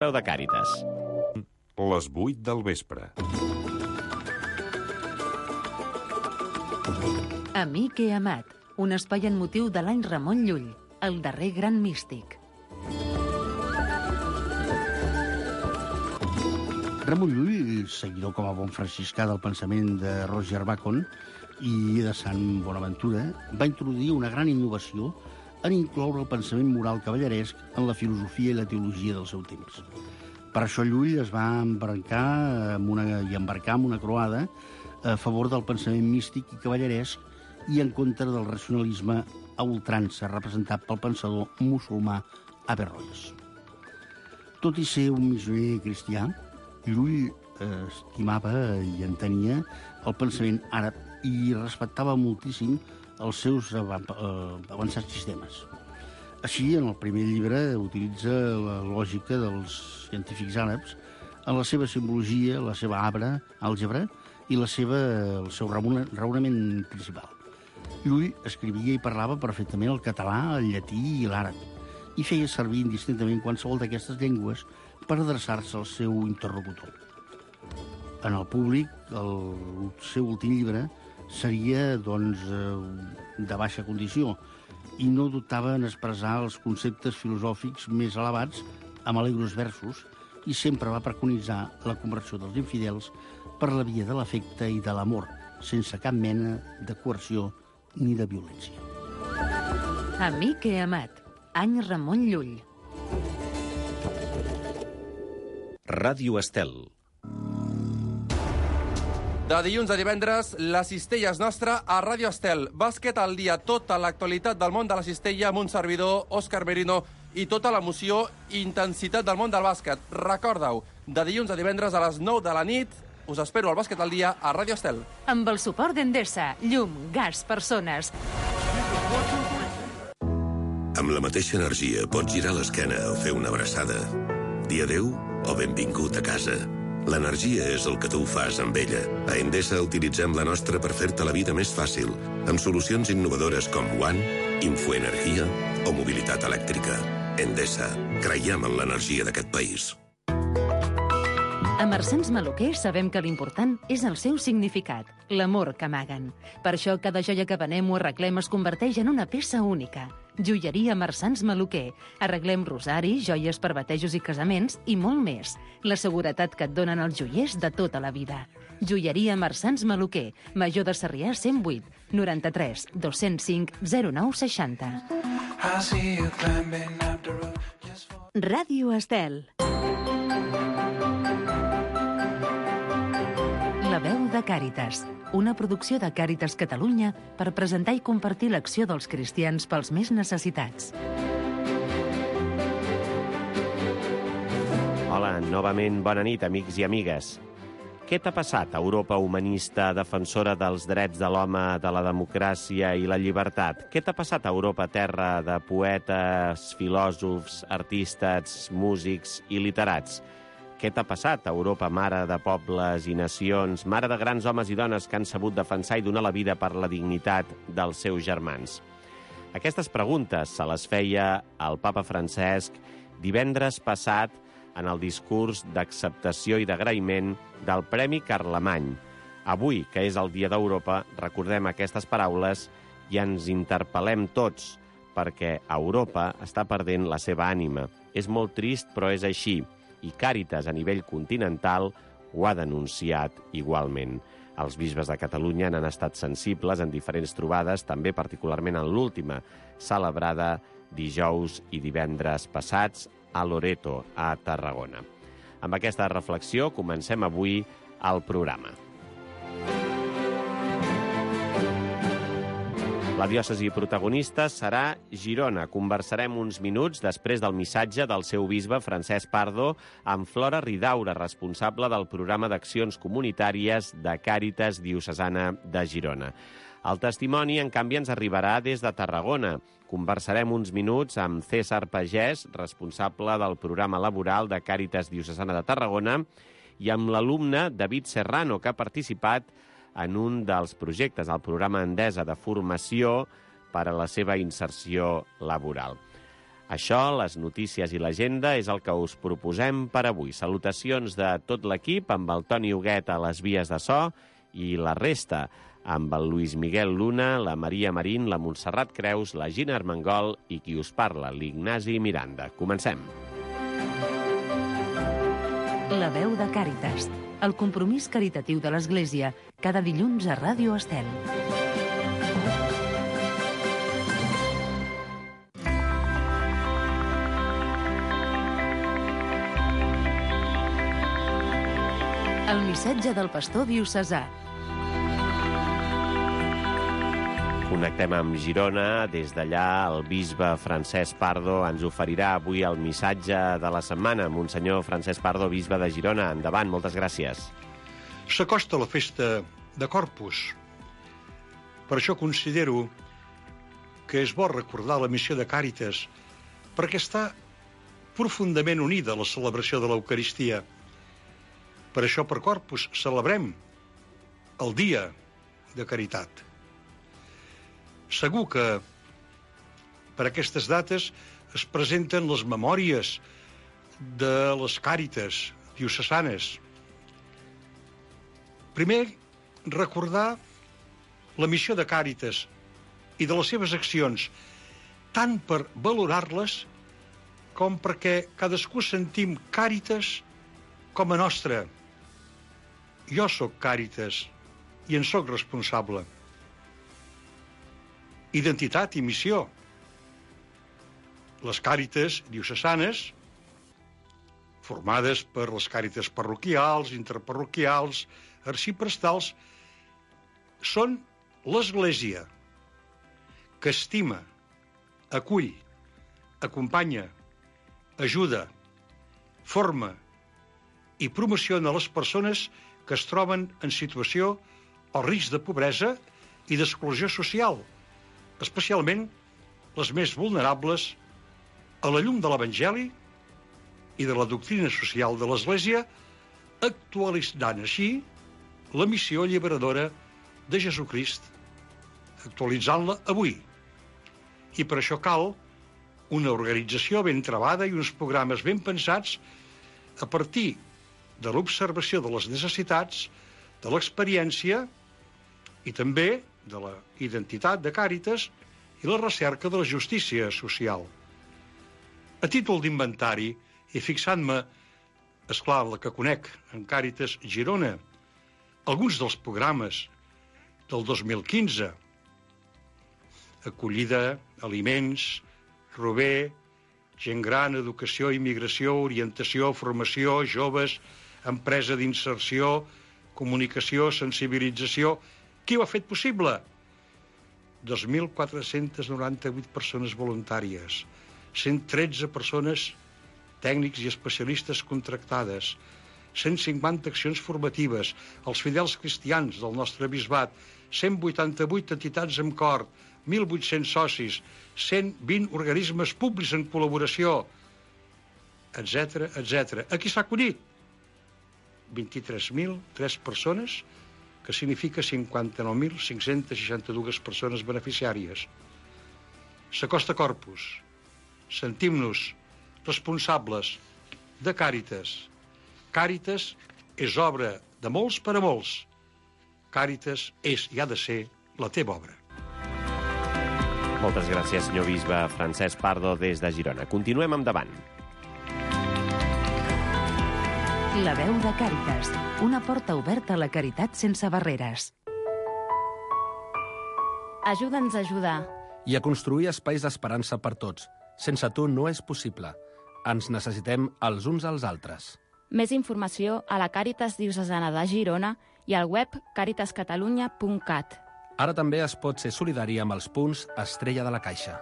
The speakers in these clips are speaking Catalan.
Veu de Càritas. Les 8 del vespre. Amic he amat, un espai en motiu de l'any Ramon Llull, el darrer gran místic. Ramon Llull, seguidor com a bon franciscà del pensament de Roger Bacon i de Sant Bonaventura, va introduir una gran innovació en incloure el pensament moral cavalleresc en la filosofia i la teologia del seu temps. Per això Llull es va embarcar amb una croada a favor del pensament místic i cavalleresc i en contra del racionalisme a ultrança representat pel pensador musulmà Averroes. Tot i ser un missioner cristià, Llull estimava i entenia el pensament àrab i respectava moltíssim els seus avançats sistemes. Així, en el primer llibre, utilitza la lògica dels científics àrabs en la seva simbologia, la seva àlgebra i el seu raonament principal. Llull escrivia i parlava perfectament el català, el llatí i l'àrab, i feia servir indistintament qualsevol d'aquestes llengües per adreçar-se al seu interlocutor. En el públic, el seu últim llibre seria, doncs, de baixa condició i no dubtava en expressar els conceptes filosòfics més elevats amb alegros versos i sempre va preconitzar la conversió dels infidels per la via de l'afecte i de l'amor, sense cap mena de coerció ni de violència. Amic he amat, any Ramon Llull. Ràdio Estel. De dilluns a divendres, la cistella és nostra a Ràdio Estel. Bàsquet al dia, tota l'actualitat del món de la cistella amb un servidor, Òscar Merino, i tota l'emoció i intensitat del món del bàsquet. Recorda-ho, de dilluns a divendres a les 9 de la nit, us espero al Bàsquet al dia a Ràdio Estel. Amb el suport d'Endesa, llum, gas, persones. Amb la mateixa energia pots girar l'esquena o fer una abraçada. Dir adéu o benvingut a casa. L'energia és el que tu fas amb ella. A Endesa utilitzem la nostra per fer-te la vida més fàcil, amb solucions innovadores com One, Infoenergia o mobilitat elèctrica. Endesa, creiem en l'energia d'aquest país. A Marsans Maluquer sabem que l'important és el seu significat, l'amor que amaguen. Per això cada joia que venem o arreglem es converteix en una peça única. Joieria Marsans Maluquer. Arreglem rosaris, joies per batejos i casaments i molt més. La seguretat que et donen els joiers de tota la vida. Joieria Marsans Maluquer. Major de Sarrià 108 93 205 0960. Ràdio Estel. La veu de Càritas, una producció de Càritas Catalunya per presentar i compartir l'acció dels cristians pels més necessitats. Hola, novament bona nit, amics i amigues. Què t'ha passat, Europa humanista, defensora dels drets de l'home, de la democràcia i la llibertat? Què t'ha passat, Europa, terra de poetes, filòsofs, artistes, músics i literats? Què t'ha passat, Europa, mare de pobles i nacions, mare de grans homes i dones que han sabut defensar i donar la vida per la dignitat dels seus germans? Aquestes preguntes se les feia el papa Francesc divendres passat en el discurs d'acceptació i d'agraïment del Premi Carlemany. Avui, que és el Dia d'Europa, recordem aquestes paraules i ens interpel·lem tots, perquè Europa està perdent la seva ànima. És molt trist, però és així. I Càritas, a nivell continental, ho ha denunciat igualment. Els bisbes de Catalunya n'han estat sensibles en diferents trobades, també particularment en l'última, celebrada dijous i divendres passats a Loreto, a Tarragona. Amb aquesta reflexió comencem avui el programa. La diòcesi protagonista serà Girona. Conversarem uns minuts després del missatge del seu bisbe Francesc Pardo amb Flora Ridaura, responsable del programa d'accions comunitàries de Càritas Diocesana de Girona. El testimoni, en canvi, ens arribarà des de Tarragona. Conversarem uns minuts amb César Pagès, responsable del programa laboral de Càritas Diocesana de Tarragona, i amb l'alumne David Serrano, que ha participat en un dels projectes, el programa Endesa de formació per a la seva inserció laboral. Això, les notícies i l'agenda, és el que us proposem per avui. Salutacions de tot l'equip, amb el Toni Huguet a les vies de so i la resta, amb el Luis Miguel Luna, la Maria Marín, la Montserrat Creus, la Gina Armengol i qui us parla, l'Ignasi Miranda. Comencem. La veu de Càritas, el compromís caritatiu de l'Església, cada dilluns a Ràdio Estel. El missatge del pastor diocesà. Connectem amb Girona. Des d'allà, el bisbe Francesc Pardo ens oferirà avui el missatge de la setmana. Monsenyor Francesc Pardo, bisbe de Girona. Endavant, moltes gràcies. S'acosta la festa de Corpus. Per això considero que és bo recordar la missió de Càritas, perquè està profundament unida a la celebració de l'Eucaristia. Per això, per Corpus, celebrem el dia de caritat. Segur que per aquestes dates es presenten les memòries de les càritas diocesanes. Primer, recordar la missió de Càritas i de les seves accions, tant per valorar-les com perquè cadascú sentim Càritas com a nostra. Jo sóc Càritas i en sóc responsable. Identitat i missió. Les Càritas diocesanes, formades per les Càritas parroquials, interparroquials, arxiprestals, són l'Església que estima, acull, acompanya, ajuda, forma i promociona les persones que es troben en situació o risc de pobresa i d'exclusió social, especialment les més vulnerables, a la llum de l'Evangeli i de la doctrina social de l'Església, actualitzant així la missió alliberadora de Jesucrist, actualitzant-la avui. I per això cal una organització ben trebada i uns programes ben pensats a partir de l'observació de les necessitats, de l'experiència i també de la identitat de Càritas i la recerca de la justícia social. A títol d'inventari, i fixant-me, esclar, la que conec, en Càritas Girona, alguns dels programes del 2015, acollida, aliments, rober, gent gran, educació, immigració, orientació, formació, joves, empresa d'inserció, comunicació, sensibilització. Qui ho ha fet possible? 2.498 persones voluntàries, 113 persones tècnics i especialistes contractades, 150 accions formatives, els fidels cristians del nostre bisbat, 188 entitats amb cor, 1.800 socis, 120 organismes públics en col·laboració, etc, etc. A qui s'ha acollit? 23.003 persones, que significa 59.562 persones beneficiàries. S'acosta Corpus. Sentim-nos responsables de Càritas. Càritas és obra de molts per a molts. Càritas és i ha de ser la teva obra. Moltes gràcies, senyor bisbe Francesc Pardo, des de Girona. Continuem endavant. La veu de Càritas, una porta oberta a la caritat sense barreres. Ajuda'ns a ajudar. I a construir espais d'esperança per tots. Sense tu no és possible. Ens necessitem els uns als altres. Més informació a la Càritas Diocesana de Girona i al web caritascatalunya.cat. Ara també es pot ser solidari amb els punts Estrella de la Caixa.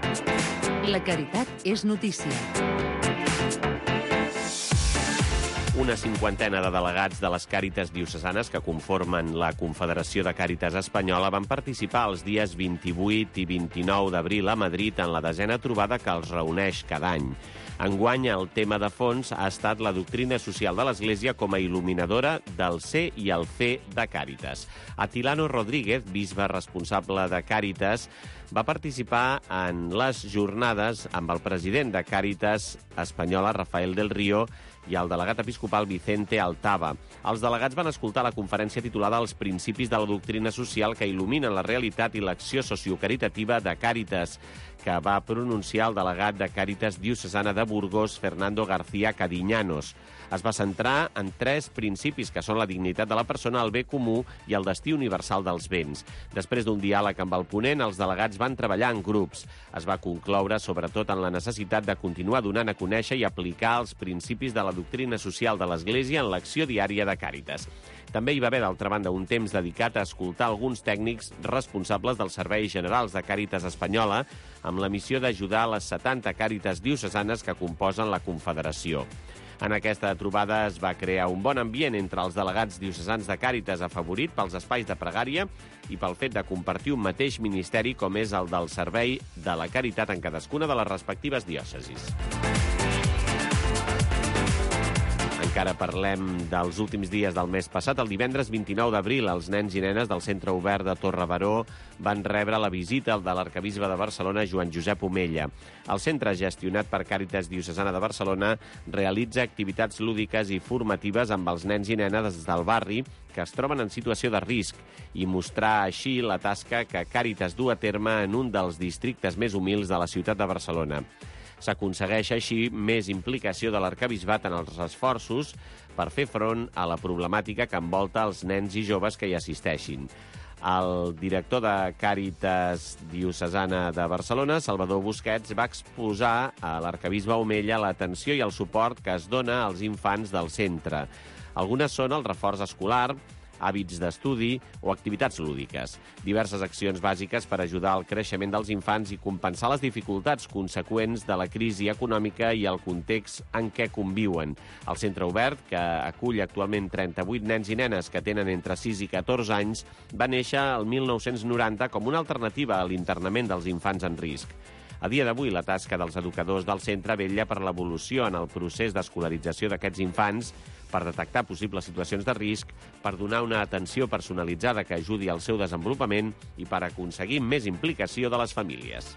La caritat és notícia. Una cinquantena de delegats de les Càritas diocesanes que conformen la Confederació de Càritas Espanyola van participar els dies 28 i 29 d'abril a Madrid en la 10a trobada que els reuneix cada any. Enguany, el tema de fons ha estat la doctrina social de l'Església com a il·luminadora del ser i el fer de Càritas. Atilano Rodríguez, bisbe responsable de Càritas, va participar en les jornades amb el president de Càritas Espanyola, Rafael del Río, i el delegat episcopal Vicente Altava. Els delegats van escoltar la conferència titulada Els principis de la doctrina social que il·luminen la realitat i l'acció sociocaritativa de Càritas, que va pronunciar el delegat de Càritas diocesana de Burgos, Fernando García Cadiñanos. Es va centrar en 3 principis, que són la dignitat de la persona, el bé comú i el destí universal dels béns. Després d'un diàleg amb el ponent, els delegats van treballar en grups. Es va concloure, sobretot, en la necessitat de continuar donant a conèixer i aplicar els principis de la doctrina social de l'Església en l'acció diària de Càritas. També hi va haver, d'altra banda, un temps dedicat a escoltar alguns tècnics responsables dels serveis generals de Càritas Espanyola amb la missió d'ajudar les 70 Càritas diocesanes que composen la Confederació. En aquesta trobada es va crear un bon ambient entre els delegats diocesans de Càritas, afavorit pels espais de pregària i pel fet de compartir un mateix ministeri com és el del servei de la caritat en cadascuna de les respectives diòcesis. Encara parlem dels últims dies del mes passat. El divendres 29 d'abril, els nens i nenes del Centre Obert de Torrebaró van rebre la visita de l'arquebisbe de Barcelona, Joan Josep Omella. El centre, gestionat per Càritas Diocesana de Barcelona, realitza activitats lúdiques i formatives amb els nens i nenes del barri que es troben en situació de risc i mostrar així la tasca que Càritas du a terme en un dels districtes més humils de la ciutat de Barcelona. S'aconsegueix així més implicació de l'arquebisbat en els esforços per fer front a la problemàtica que envolta els nens i joves que hi assisteixin. El director de Càritas Diocesana de Barcelona, Salvador Busquets, va exposar a l'arquebisbe Omella l'atenció i el suport que es dona als infants del centre. Algunes són el reforç escolar, hàbits d'estudi o activitats lúdiques. Diverses accions bàsiques per ajudar al creixement dels infants i compensar les dificultats conseqüents de la crisi econòmica i el context en què conviuen. El centre obert, que acull actualment 38 nens i nenes que tenen entre 6 i 14 anys, va néixer el 1990 com una alternativa a l'internament dels infants en risc. A dia d'avui, la tasca dels educadors del centre vetlla per l'evolució en el procés d'escolarització d'aquests infants, per detectar possibles situacions de risc, per donar una atenció personalitzada que ajudi al seu desenvolupament i per aconseguir més implicació de les famílies.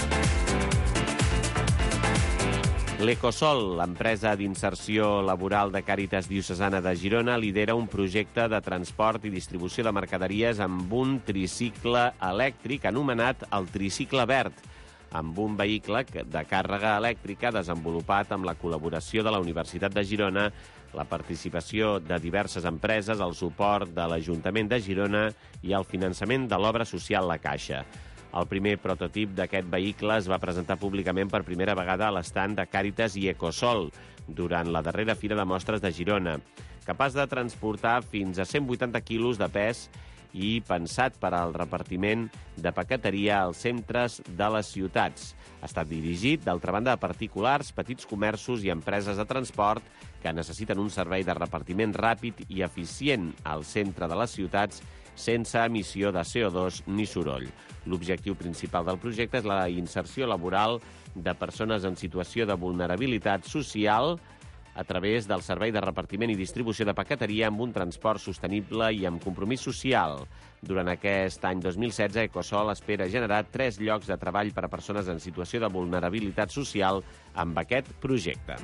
L'Ecosol, l'empresa d'inserció laboral de Càritas Diocesana de Girona, lidera un projecte de transport i distribució de mercaderies amb un tricicle elèctric anomenat el Tricicle Verd, amb un vehicle de càrrega elèctrica desenvolupat amb la col·laboració de la Universitat de Girona, la participació de diverses empreses, el suport de l'Ajuntament de Girona i el finançament de l'obra social La Caixa. El primer prototip d'aquest vehicle es va presentar públicament per primera vegada a l'estand de Càritas i Ecosol durant la darrera Fira de Mostres de Girona, capaç de transportar fins a 180 quilos de pes i pensat per al repartiment de paqueteria als centres de les ciutats. Ha estat dirigit, d'altra banda, a particulars, petits comerços i empreses de transport que necessiten un servei de repartiment ràpid i eficient al centre de les ciutats sense emissió de CO2 ni soroll. L'objectiu principal del projecte és la inserció laboral de persones en situació de vulnerabilitat social a través del servei de repartiment i distribució de paqueteria amb un transport sostenible i amb compromís social. Durant aquest any 2016, Ecosol espera generar 3 llocs de treball per a persones en situació de vulnerabilitat social amb aquest projecte.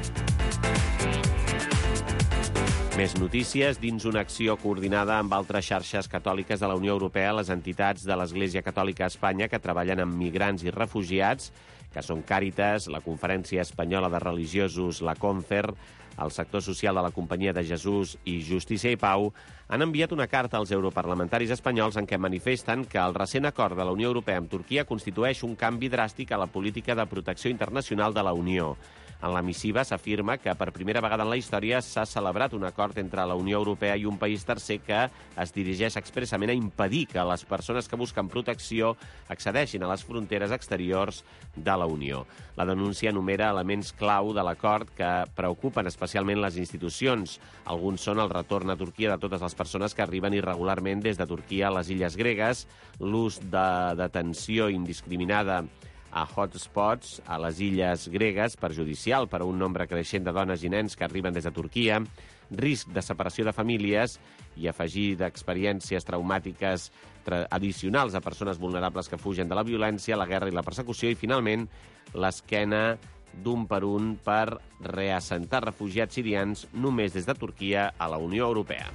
Més notícies. Dins una acció coordinada amb altres xarxes catòliques de la Unió Europea, les entitats de l'Església Catòlica a Espanya que treballen amb migrants i refugiats, que són Càritas, la Conferència Espanyola de Religiosos, la CONFER, el sector social de la Companyia de Jesús i Justícia i Pau, han enviat una carta als europarlamentaris espanyols en què manifesten que el recent acord de la Unió Europea amb Turquia constitueix un canvi dràstic a la política de protecció internacional de la Unió. En la missiva s'afirma que per primera vegada en la història s'ha celebrat un acord entre la Unió Europea i un país tercer que es dirigeix expressament a impedir que les persones que busquen protecció accedeixin a les fronteres exteriors de la Unió. La denúncia enumera elements clau de l'acord que preocupen especialment les institucions. Alguns són el retorn a Turquia de totes les persones que arriben irregularment des de Turquia a les illes gregues, l'ús de detenció indiscriminada a hotspots a les illes gregues, perjudicial per a un nombre creixent de dones i nens que arriben des de Turquia, risc de separació de famílies i afegir d'experiències traumàtiques addicionals a persones vulnerables que fugen de la violència, la guerra i la persecució, i finalment l'esquena d'un per un per reassentar refugiats sirians només des de Turquia a la Unió Europea.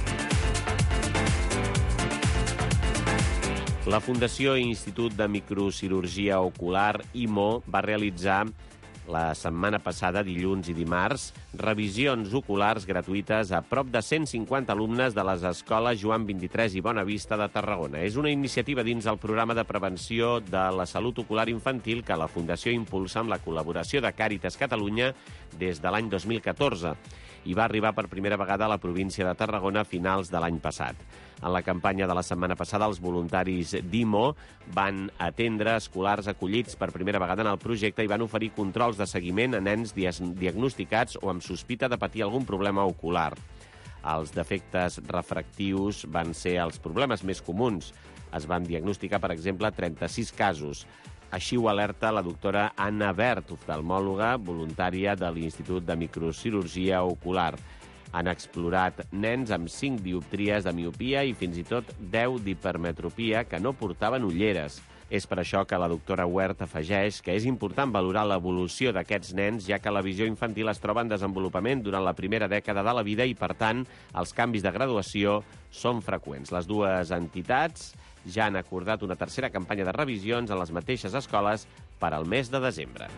La Fundació Institut de Microcirurgia Ocular, IMO, va realitzar la setmana passada, dilluns i dimarts, revisions oculars gratuïtes a prop de 150 alumnes de les escoles Joan 23 i Bonavista de Tarragona. És una iniciativa dins el programa de prevenció de la salut ocular infantil que la Fundació impulsa amb la col·laboració de Càritas Catalunya des de l'any 2014 i va arribar per primera vegada a la província de Tarragona a finals de l'any passat. En la campanya de la setmana passada, els voluntaris d'IMO van atendre escolars acollits per primera vegada en el projecte i van oferir controls de seguiment a nens diagnosticats o amb sospita de patir algun problema ocular. Els defectes refractius van ser els problemes més comuns. Es van diagnosticar, per exemple, 36 casos. Així ho alerta la doctora Anna Bert, oftalmòloga voluntària de l'Institut de Microcirurgia Ocular. Han explorat nens amb 5 dioptries de miopia i fins i tot 10 d'hipermetropia que no portaven ulleres. És per això que la doctora Huert afegeix que és important valorar l'evolució d'aquests nens, ja que la visió infantil es troba en desenvolupament durant la primera dècada de la vida i, per tant, els canvis de graduació són freqüents. Les dues entitats ja han acordat una tercera campanya de revisions a les mateixes escoles per al mes de desembre.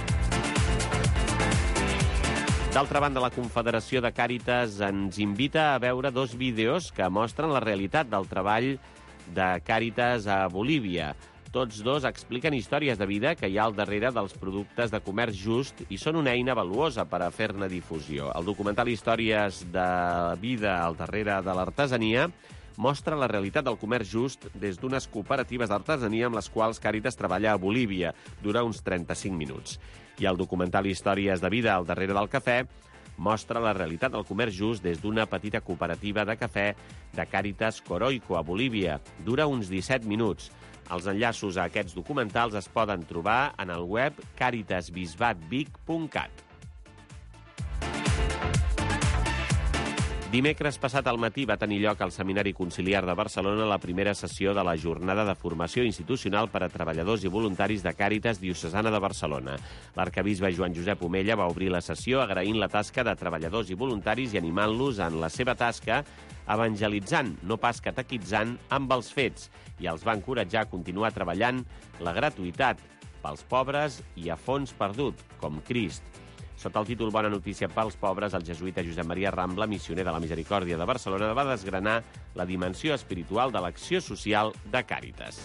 D'altra banda, la Confederació de Càritas ens invita a veure 2 vídeos que mostren la realitat del treball de Càritas a Bolívia. Tots 2 expliquen històries de vida que hi ha al darrere dels productes de comerç just i són una eina valuosa per a fer-ne difusió. El documental Històries de vida al darrere de l'artesania mostra la realitat del comerç just des d'unes cooperatives d'artesania amb les quals Càritas treballa a Bolívia. Dura uns 35 minuts. I el documental Històries de vida al darrere del cafè mostra la realitat del comerç just des d'una petita cooperativa de cafè de Càritas Coroico a Bolívia. Dura uns 17 minuts. Els enllaços a aquests documentals es poden trobar en el web caritasbisbatvic.cat. Dimecres passat al matí va tenir lloc al Seminari Conciliar de Barcelona la primera sessió de la jornada de formació institucional per a treballadors i voluntaris de Càritas Diocesana de Barcelona. L'arcabisbe Joan Josep Omella va obrir la sessió agraint la tasca de treballadors i voluntaris i animant-los en la seva tasca, evangelitzant, no pas catequitzant, amb els fets, i els va encoratjar a continuar treballant la gratuïtat pels pobres i a fons perdut, com Crist. Sota el títol Bona notícia pels pobres, el jesuïta Josep Maria Rambla, missioner de la Misericòrdia de Barcelona, va desgranar la dimensió espiritual de l'acció social de Càritas.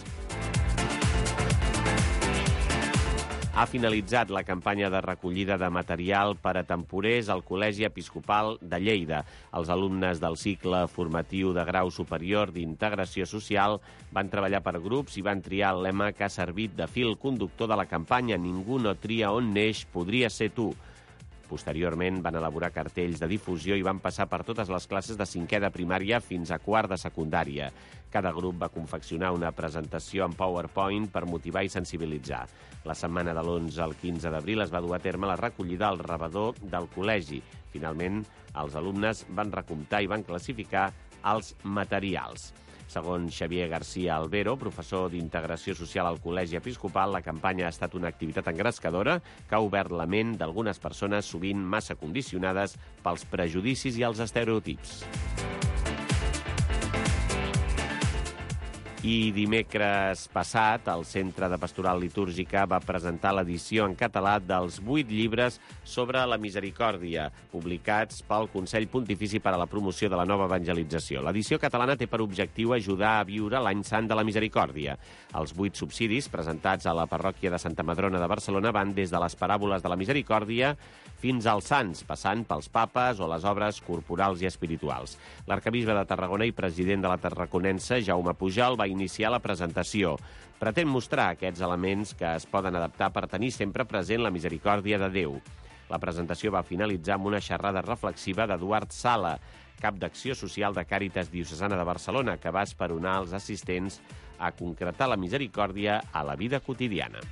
Ha finalitzat la campanya de recollida de material per a temporers al Col·legi Episcopal de Lleida. Els alumnes del cicle formatiu de grau superior d'integració social van treballar per grups i van triar el lema que ha servit de fil conductor de la campanya «Ningú no tria on neix, podria ser tu». Posteriorment van elaborar cartells de difusió i van passar per totes les classes de 5è de primària fins a 4 de secundària. Cada grup va confeccionar una presentació en PowerPoint per motivar i sensibilitzar. La setmana de l'11 al 15 d'abril es va dur a terme la recollida al rebedor del col·legi. Finalment, els alumnes van recomptar i van classificar els materials. Segons Xavier García Albero, professor d'Integració Social al Col·legi Episcopal, la campanya ha estat una activitat engrescadora que ha obert la ment d'algunes persones sovint massa condicionades pels prejudicis i els estereotips. I dimecres passat, el Centre de Pastoral Litúrgica va presentar l'edició en català dels 8 llibres sobre la misericòrdia, publicats pel Consell Pontifici per a la Promoció de la Nova Evangelització. L'edició catalana té per objectiu ajudar a viure l'any sant de la misericòrdia. Els 8 subsidis presentats a la parròquia de Santa Madrona de Barcelona van des de les paràboles de la misericòrdia fins als sants, passant pels papes o les obres corporals i espirituals. L'arcabisbe de Tarragona i president de la Tarraconense, Jaume Pujol, va iniciar la presentació. Pretén mostrar aquests elements que es poden adaptar per tenir sempre present la misericòrdia de Déu. La presentació va finalitzar amb una xerrada reflexiva d'Eduard Sala, cap d'Acció Social de Càritas Diocesana de Barcelona, que va esperonar els assistents a concretar la misericòrdia a la vida quotidiana.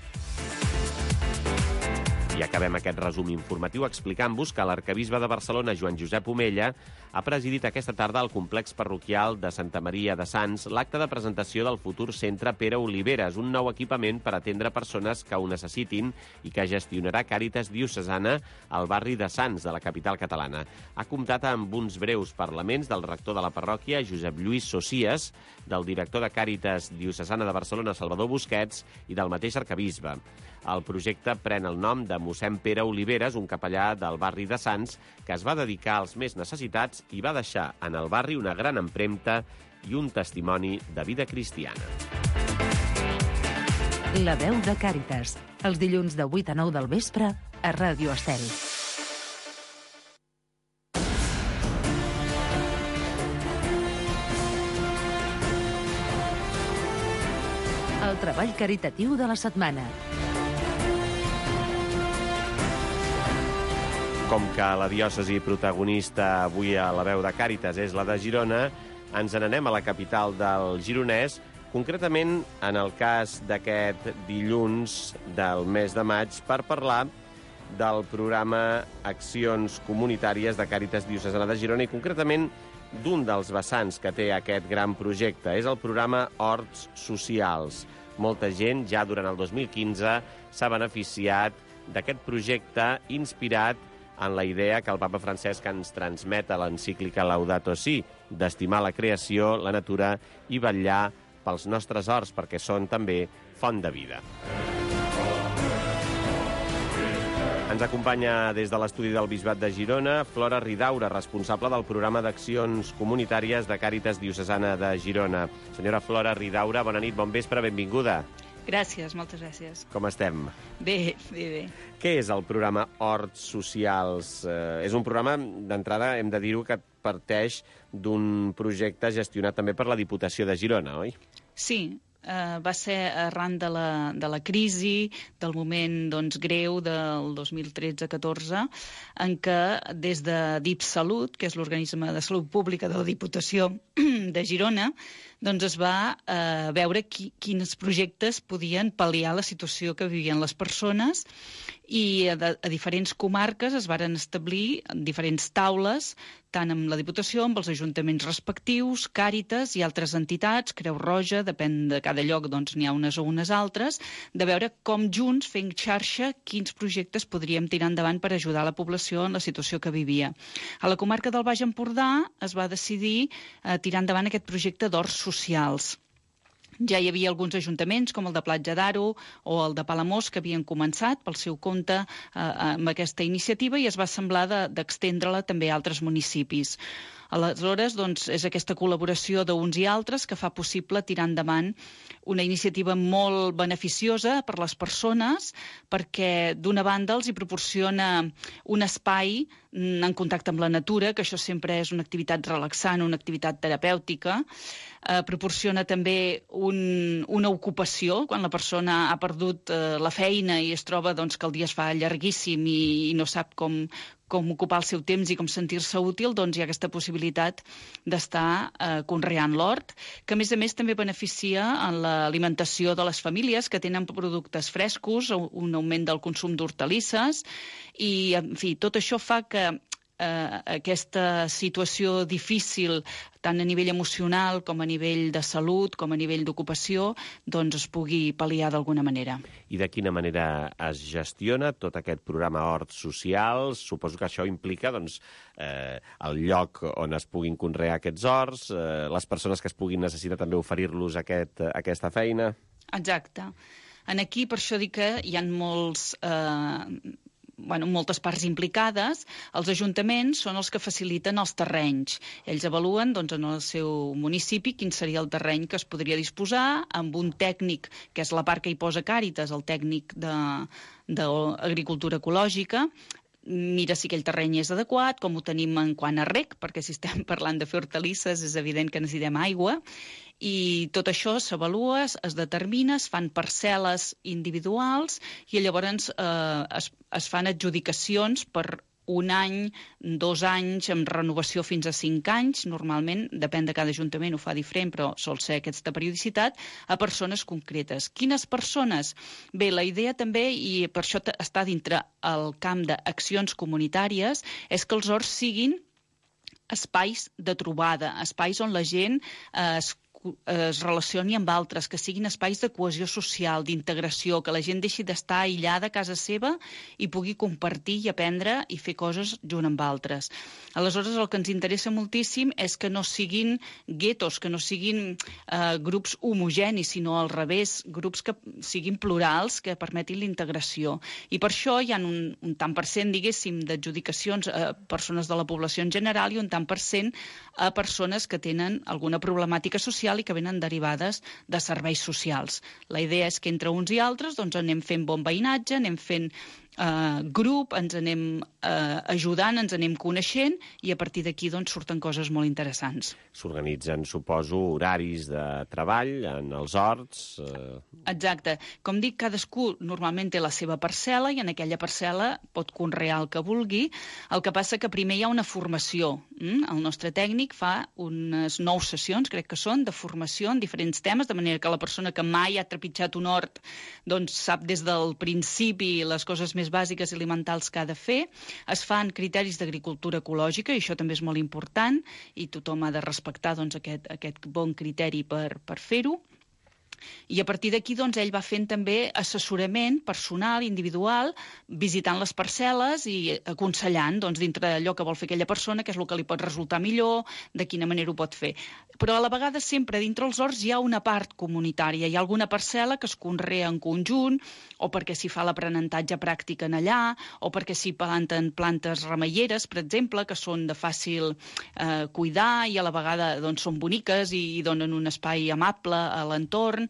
I acabem aquest resum informatiu explicant-vos que l'arcabisbe de Barcelona, Joan Josep Omella, ha presidit aquesta tarda al complex parroquial de Santa Maria de Sants l'acte de presentació del futur centre Pere Oliveres, un nou equipament per atendre persones que ho necessitin i que gestionarà Càritas Diocesana al barri de Sants, de la capital catalana. Ha comptat amb uns breus parlaments del rector de la parròquia, Josep Lluís Socies, del director de Càritas Diocesana de Barcelona, Salvador Busquets, i del mateix arcabisbe. El projecte pren el nom de mossèn Pere Oliveres, un capellà del barri de Sants, que es va dedicar als més necessitats i va deixar en el barri una gran empremta i un testimoni de vida cristiana. La veu de Càritas, els dilluns de 8 a 9 del vespre a Ràdio Estel. El treball caritatiu de la setmana. Com que la diòcesi protagonista avui a la veu de Càritas és la de Girona, ens n'anem a la capital del Gironès, concretament en el cas d'aquest dilluns del mes de maig, per parlar del programa Accions Comunitàries de Càritas Diocesana de Girona i concretament d'un dels vessants que té aquest gran projecte. És el programa Horts Socials. Molta gent ja durant el 2015 s'ha beneficiat d'aquest projecte inspirat en la idea que el papa Francesc ens transmet a l'encíclica Laudato Si, d'estimar la creació, la natura i vetllar pels nostres horts, perquè són també font de vida. Ens acompanya des de l'estudi del Bisbat de Girona Flora Ridaura, responsable del programa d'Accions Comunitàries de Càritas Diocesana de Girona. Senyora Flora Ridaura, bona nit, bon vespre, benvinguda. Gràcies, moltes gràcies. Com estem? Bé, bé, bé. Què és el programa Horts Socials? És un programa, d'entrada, hem de dir-ho, que parteix d'un projecte gestionat també per la Diputació de Girona, oi? Sí, va ser arran de la crisi, del moment greu del 2013-14, en què des de DIPSalut, que és l'organisme de salut pública de la Diputació de Girona, es va veure quins projectes podien pal·liar la situació que vivien les persones i a diferents comarques es varen establir diferents taules, tant amb la Diputació, amb els ajuntaments respectius, Càritas i altres entitats, Creu Roja, depèn de cada lloc, n'hi ha unes o unes altres, de veure com junts, fent xarxa, quins projectes podríem tirar endavant per ajudar la població en la situació que vivia. A la comarca del Baix Empordà es va decidir tirar endavant aquest projecte d'horts socials. Ja hi havia alguns ajuntaments, com el de Platja d'Aro o el de Palamós, que havien començat pel seu compte amb aquesta iniciativa i es va semblar d'estendre-la també a altres municipis. Aleshores, és aquesta col·laboració d'uns i altres que fa possible tirar endavant una iniciativa molt beneficiosa per les persones, perquè d'una banda els hi proporciona un espai en contacte amb la natura, que això sempre és una activitat relaxant, una activitat terapèutica, proporciona també una ocupació, quan la persona ha perdut la feina i es troba que el dia es fa llarguíssim i no sap com ocupar el seu temps i com sentir-se útil, hi ha aquesta possibilitat d'estar conreant l'hort, que a més també beneficia en l'alimentació de les famílies que tenen productes frescos, un augment del consum d'hortalisses i, en fi, tot això fa que aquesta situació difícil, tant a nivell emocional com a nivell de salut, com a nivell d'ocupació, doncs es pugui pal·liar d'alguna manera. I de quina manera es gestiona tot aquest programa Horts Socials? Suposo que això implica el lloc on es puguin conrear aquests horts, les persones que es puguin necessitar també oferir-los aquesta feina. Exacte. Aquí, per això dic que hi ha moltes parts implicades. Els ajuntaments són els que faciliten els terrenys. Ells avaluen en el seu municipi quin seria el terreny que es podria disposar amb un tècnic, que és la part que hi posa Càritas, el tècnic d'agricultura ecològica, mira si aquell terreny és adequat, com ho tenim en quant a reg, perquè si estem parlant de fer hortalisses és evident que necessitem aigua, i tot això s'avalua, es determina, es fan parcel·les individuals i llavors es fan adjudicacions per 1 any, 2 anys, amb renovació fins a 5 anys, normalment, depèn de cada ajuntament, ho fa diferent, però sol ser aquesta periodicitat, a persones concretes. Quines persones? Bé, la idea també, i per això està dintre el camp d'accions comunitàries, és que els horts siguin espais de trobada, espais on la gent es relacioni amb altres, que siguin espais de cohesió social, d'integració, que la gent deixi d'estar aïllada a casa seva i pugui compartir i aprendre i fer coses junt amb altres. Aleshores, el que ens interessa moltíssim és que no siguin guetos, que no siguin grups homogenis, sinó al revés, grups que siguin plurals, que permetin la integració. I per això hi ha un tant per cent, diguéssim, d'adjudicacions a persones de la població en general i un tant per cent a persones que tenen alguna problemàtica social i que venen derivades de serveis socials. La idea és que entre uns i altres anem fent bon veïnatge, anem fent grup, ens anem ajudant, ens anem coneixent i a partir d'aquí surten coses molt interessants. S'organitzen, suposo, horaris de treball en els horts? Exacte. Com dic, cadascú normalment té la seva parcel·la i en aquella parcel·la pot conrear el que vulgui. El que passa que primer hi ha una formació. El nostre tècnic fa unes 9 sessions, crec que són, de formació en diferents temes, de manera que la persona que mai ha trepitjat un hort sap des del principi les coses més bàsiques i alimentals que ha de fer. Es fan criteris d'agricultura ecològica, i això també és molt important, i tothom ha de respectar aquest bon criteri per fer-ho. I a partir d'aquí ell va fent també assessorament personal, individual, visitant les parcel·les i aconsellant dintre d'allò que vol fer aquella persona, què és el que li pot resultar millor, de quina manera ho pot fer. Però a la vegada sempre dintre els horts hi ha una part comunitària, hi ha alguna parcel·la que es conrea en conjunt, o perquè s'hi fa l'aprenentatge pràctic en allà, o perquè s'hi planten plantes remeieres, per exemple, que són de fàcil cuidar i a la vegada són boniques i donen un espai amable a l'entorn.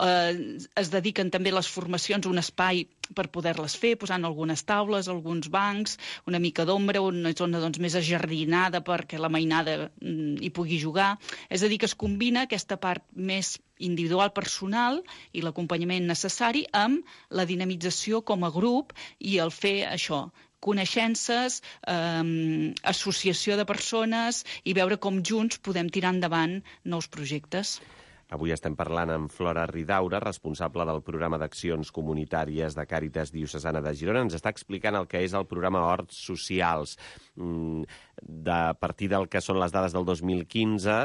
Es dediquen també les formacions a un espai per poder-les fer, posant algunes taules, alguns bancs, una mica d'ombra, una zona més ajardinada perquè la mainada hi pugui jugar. És a dir, que es combina aquesta part més individual, personal i l'acompanyament necessari amb la dinamització com a grup i el fer això, coneixences, associació de persones i veure com junts podem tirar endavant nous projectes. Avui estem parlant amb Flora Ridaura, responsable del programa d'accions comunitàries de Càritas Diocesana de Girona. Ens està explicant el que és el programa Horts Socials. A partir del que són les dades del 2015,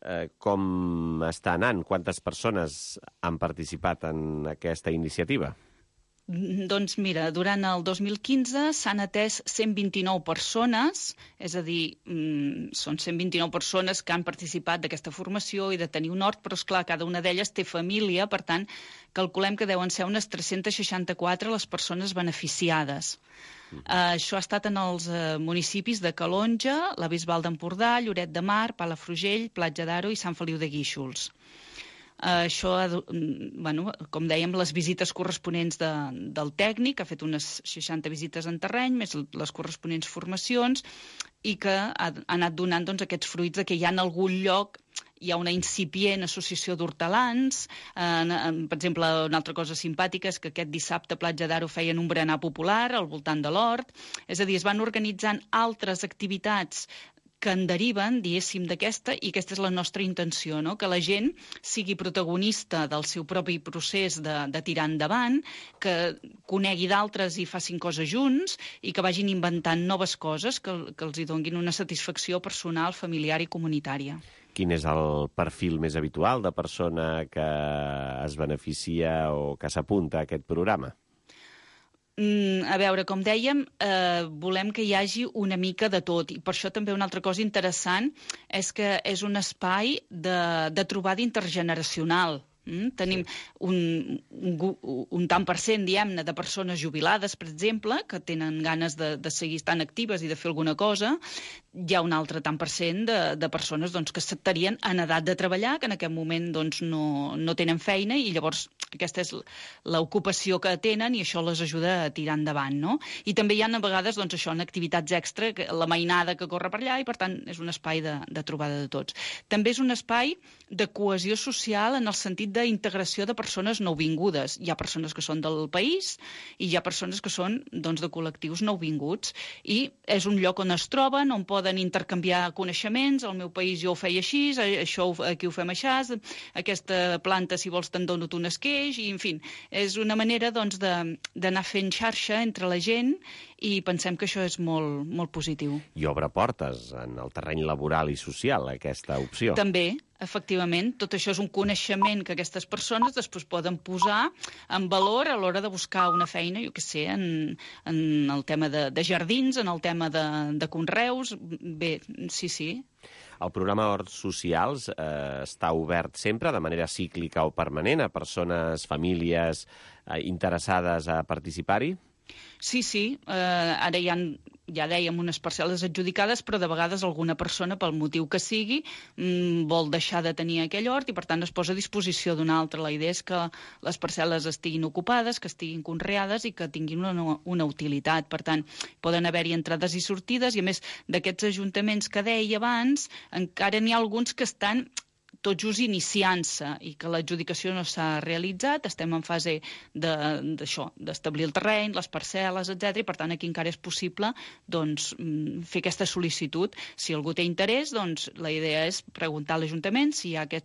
com està anant? Quantes persones han participat en aquesta iniciativa? Doncs mira, durant el 2015 s'han atès 129 persones, és a dir, són 129 persones que han participat d'aquesta formació i de tenir un hort, però esclar, cada una d'elles té família, per tant, calculem que deuen ser unes 364 les persones beneficiades. Això ha estat en els municipis de Calonja, la Bisbal d'Empordà, Lloret de Mar, Palafrugell, Platja d'Aro i Sant Feliu de Guíxols. Això, com dèiem, les visites corresponents del tècnic, ha fet unes 60 visites en terreny, més les corresponents formacions, i que ha anat donant aquests fruits de que hi ha en algun lloc hi ha una incipient associació d'hortelans. Per exemple, una altra cosa simpàtica és que aquest dissabte a Platja d'Aro feien un berenar popular al voltant de l'hort. És a dir, es van organitzant altres activitats que en deriven, diguéssim, d'aquesta, i aquesta és la nostra intenció, no? Que la gent sigui protagonista del seu propi procés de tirar endavant, que conegui d'altres i facin coses junts i que vagin inventant noves coses que els hi donguin una satisfacció personal, familiar i comunitària. Quin és el perfil més habitual de persona que es beneficia o que s'apunta a aquest programa? A veure, com dèiem, volem que hi hagi una mica de tot, i per això també una altra cosa interessant és que és un espai de trobada intergeneracional. Tenim un tant per cent, diguem-ne, de persones jubilades, per exemple, que tenen ganes de seguir estant actives i de fer alguna cosa. Hi ha un altre tant per cent de persones que estarien en edat de treballar, que en aquest moment no tenen feina, i llavors aquesta és l'ocupació que tenen i això les ajuda a tirar endavant, no? I també hi ha a vegades això en activitats extra, la mainada que corre per allà, i per tant és un espai de trobada de tots. També és un espai de cohesió social en el sentit d'integració de persones nouvingudes. Hi ha persones que són del país i hi ha persones que són de col·lectius nouvinguts, i és un lloc on es troben, on poden intercanviar coneixements. Al meu país jo ho feia així, això aquí ho fem així, aquesta planta, si vols, te'n dono tu un esqueix, i en fi, és una manera d'anar fent xarxa entre la gent, i pensem que això és molt, molt positiu. I obre portes en el terreny laboral i social, aquesta opció. També, efectivament, tot això és un coneixement que aquestes persones després poden posar en valor a l'hora de buscar una feina, jo què sé, en el tema de jardins, en el tema de conreus. Bé, sí. El programa Horts Socials està obert sempre, de manera cíclica o permanent, a persones, famílies interessades a participar-hi? Sí. Ara ja dèiem unes parcel·les adjudicades, però de vegades alguna persona, pel motiu que sigui, vol deixar de tenir aquell hort i per tant es posa a disposició d'una altra. La idea és que les parcel·les estiguin ocupades, que estiguin conreades i que tinguin una utilitat. Per tant, poden haver-hi entrades i sortides, i a més d'aquests ajuntaments que deia abans, encara n'hi ha alguns que estan tot just iniciant-se i que l'adjudicació no s'ha realitzat. Estem en fase d'establir el terreny, les parcel·les, etc. I per tant aquí encara és possible fer aquesta sol·licitud. Si algú té interès, la idea és preguntar a l'Ajuntament si hi ha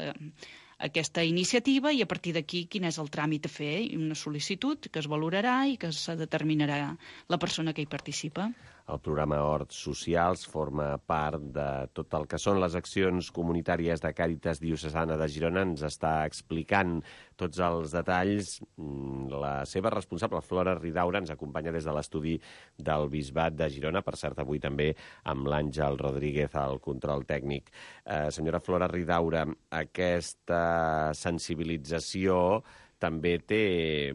aquesta iniciativa, i a partir d'aquí quin és el tràmit a fer, una sol·licitud que es valorarà i que se determinarà la persona que hi participa. El programa Horts Socials forma part de tot el que són les accions comunitàries de Càritas Diocesana de Girona. Ens està explicant tots els detalls la seva responsable, Flora Ridaura, ens acompanya des de l'estudi del Bisbat de Girona, per cert, avui també amb l'Àngel Rodríguez al control tècnic. Senyora Flora Ridaura, aquesta sensibilització també té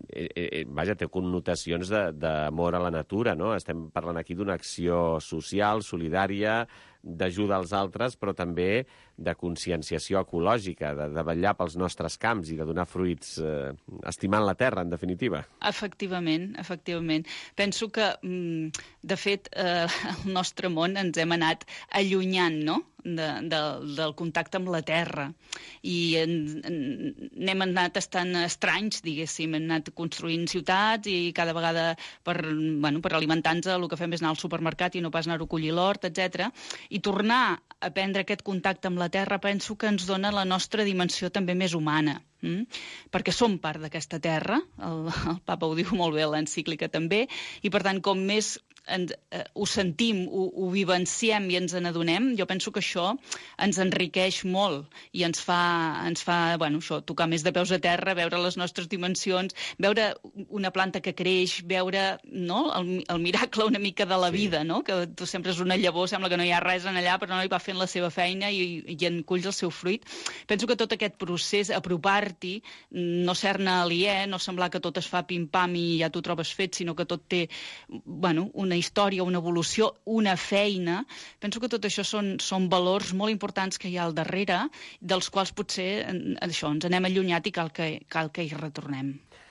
connotacions d'amor a la natura, no? Estem parlant aquí d'una acció social, solidària, d'ajuda als altres, però també de conscienciació ecològica, de vetllar pels nostres camps i de donar fruits estimant la terra, en definitiva. Efectivament. Penso que, de fet, al nostre món ens hem anat allunyant, no?, del contacte amb la terra, i n'hem anat estant estranys, diguéssim, hem anat construint ciutats i cada vegada per alimentar-nos el que fem és anar al supermercat i no pas anar a collir l'hort, etc. I tornar a prendre aquest contacte amb la terra penso que ens dona la nostra dimensió també més humana, perquè som part d'aquesta terra, el papa ho diu molt bé a l'encíclica també, i per tant com més ho sentim, ho vivenciem i ens n'adonem, jo penso que això ens enriqueix molt i ens fa tocar més de peus a terra, veure les nostres dimensions, veure una planta que creix, veure el miracle una mica de la vida, no? Que tu sempre és una llavor, sembla que no hi ha res en allà, però no, hi va fent la seva feina i en culls el seu fruit. Penso que tot aquest procés, apropar-t'hi, no ser-ne aliè, no semblar que tot es fa pim-pam i ja t'ho trobes fet, sinó que tot té una història, una evolució, una feina. Penso que tot això són valors molt importants que hi ha al darrere, dels quals potser ens n'hem allunyat i cal que hi retornem.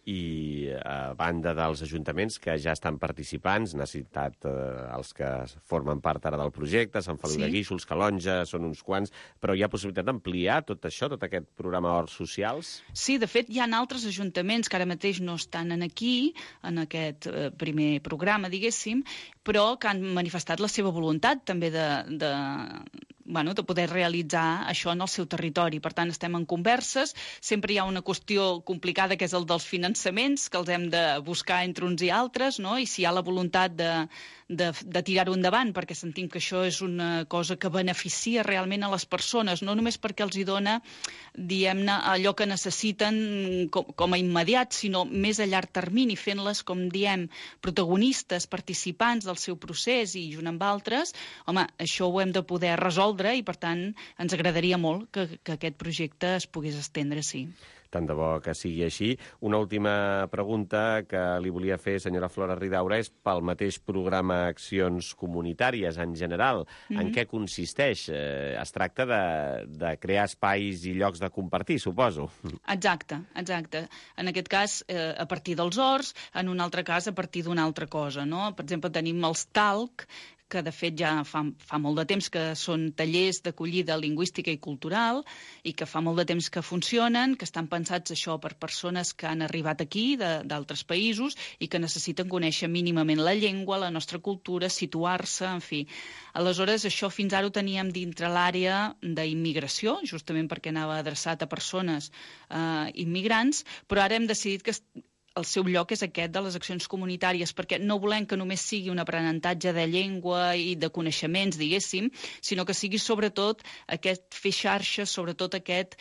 i a banda dels ajuntaments que ja estan participants, n'ha citat els que formen part ara del projecte, Sant Feliu de Guíxols, Calonja, són uns quants, però hi ha possibilitat d'ampliar tot això, tot aquest programa Horts Socials? Sí, de fet, hi ha altres ajuntaments que ara mateix no estan aquí, en aquest primer programa, diguéssim, però que han manifestat la seva voluntat també de poder realitzar això en el seu territori. Per tant, estem en converses. Sempre hi ha una qüestió complicada, que és el dels finançaments, que els hem de buscar entre uns i altres, no? I si hi ha la voluntat de tirar-ho endavant, perquè sentim que això és una cosa que beneficia realment a les persones, no només perquè els hi dona, diguem-ne, allò que necessiten com a immediat, sinó més a llarg termini, fent-les, com diem, protagonistes, participants del seu procés i junt amb altres. Home, això ho hem de poder resoldre i, per tant, ens agradaria molt que aquest projecte es pogués estendre, sí. Tant de bo que sigui així. Una última pregunta que li volia fer, senyora Flora Ridaura, és pel mateix programa Accions Comunitàries en general. En què consisteix? Es tracta de crear espais i llocs de compartir, suposo. Exacte. En aquest cas, a partir dels horts, en un altre cas, a partir d'una altra cosa, no? Per exemple, tenim els TALC, que de fet ja fa molt de temps que són tallers d'acollida lingüística i cultural i que fa molt de temps que funcionen, que estan pensats això per persones que han arribat aquí d'altres països i que necessiten conèixer mínimament la llengua, la nostra cultura, situar-se, en fi. Aleshores, això fins ara ho teníem dintre l'àrea d'immigració, justament perquè anava adreçat a persones immigrants, però ara hem decidit que el seu lloc és aquest de les accions comunitàries, perquè no volem que només sigui un aprenentatge de llengua i de coneixements, diguéssim, sinó que sigui sobretot aquest fer xarxa, sobretot aquest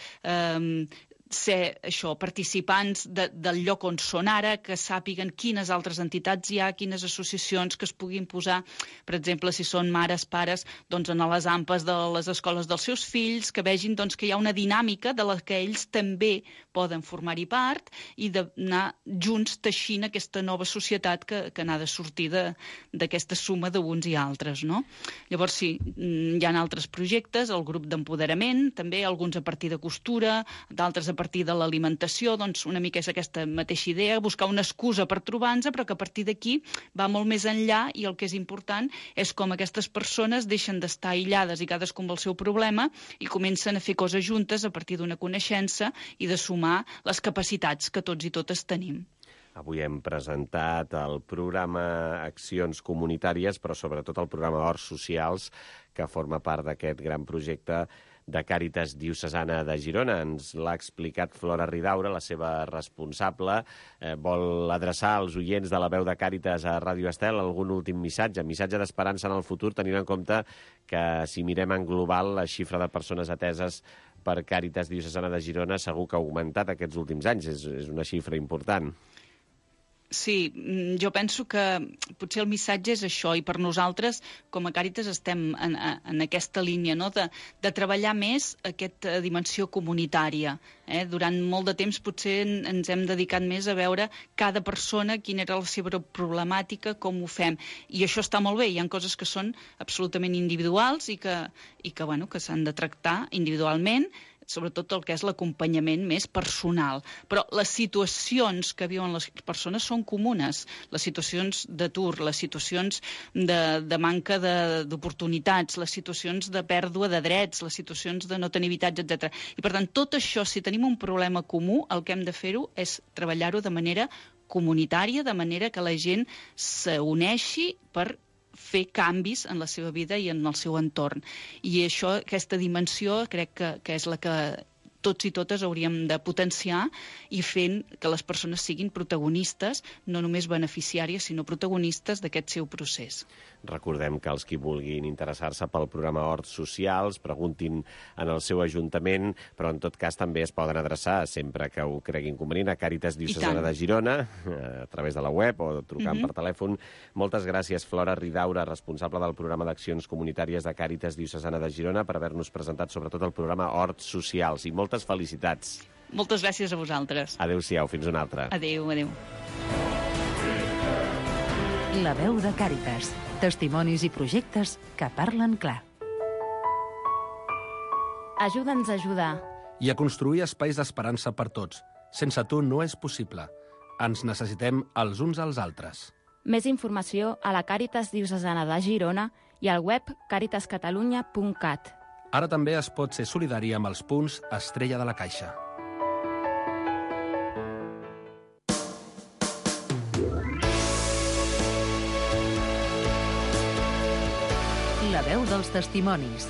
ser això, participants del lloc on són ara, que sàpiguen quines altres entitats hi ha, quines associacions que es puguin posar, per exemple, si són mares, pares, doncs en les ampes de les escoles dels seus fills, que vegin doncs, que hi ha una dinàmica de la que ells també poden formar-hi part i d'anar junts teixint aquesta nova societat que n'ha de sortir d'aquesta suma d'uns i altres, no? Llavors, sí, hi ha altres projectes, el grup d'empoderament, també, alguns a partir de costura, d'altres a partir de l'alimentació, doncs una mica és aquesta mateixa idea, buscar una excusa per trobar-nos, però que a partir d'aquí va molt més enllà i el que és important és com aquestes persones deixen d'estar aïllades i cadascun amb el seu problema i comencen a fer coses juntes a partir d'una coneixença i de sumar les capacitats que tots i totes tenim. Avui hem presentat el programa Accions Comunitàries, però sobretot el programa Horts Socials, que forma part d'aquest gran projecte de Càritas Diocesana de Girona. Ens l'ha explicat Flora Ridaura, la seva responsable. Vol adreçar als oients de la veu de Càritas a Ràdio Estel algun últim missatge d'esperança en el futur, tenint en compte que si mirem en global la xifra de persones ateses per Càritas Diocesana de Girona segur que ha augmentat aquests últims anys. És una xifra important. Sí, jo penso que potser el missatge és això, i per nosaltres, com a Càritas, estem en aquesta línia, no? de treballar més aquesta dimensió comunitària. Durant molt de temps potser ens hem dedicat més a veure cada persona, quina era la seva problemàtica, com ho fem. I això està molt bé, hi ha coses que són absolutament individuals i que s'han de tractar individualment, sobretot el que és l'acompanyament més personal. Però les situacions que viuen les persones són comunes. Les situacions d'atur, les situacions de manca d'oportunitats, les situacions de pèrdua de drets, les situacions de no tenir habitatge, etc. I per tant, tot això, si tenim un problema comú, el que hem de fer-ho és treballar-ho de manera comunitària, de manera que la gent s'uneixi per fer canvis en la seva vida i en el seu entorn. I això, aquesta dimensió, crec que és la que tots i totes hauríem de potenciar i fent que les persones siguin protagonistes, no només beneficiàries, sinó protagonistes d'aquest seu procés. Recordem que els qui vulguin interessar-se pel programa Horts Socials preguntin en el seu ajuntament, però en tot cas també es poden adreçar, sempre que ho creguin convenient, a Càritas Diocesana de Girona, a través de la web o trucant per telèfon. Moltes gràcies, Flora Ridaura, responsable del programa d'Accions Comunitàries de Càritas Diocesana de Girona, per haver-nos presentat sobretot el programa Horts Socials. I moltes felicitats. Moltes gràcies a vosaltres. Adéu-siau, fins una altra. Adéu, adéu. La veu de Càritas. Testimonis i projectes que parlen clar. Ajuda'ns a ajudar. I a construir espais d'esperança per tots. Sense tu no és possible. Ens necessitem els uns als altres. Més informació a la Càritas Diocesana de Girona i al web caritascatalunya.cat. Ara també es pot ser solidari amb els punts Estrella de la Caixa. La veu dels testimonis.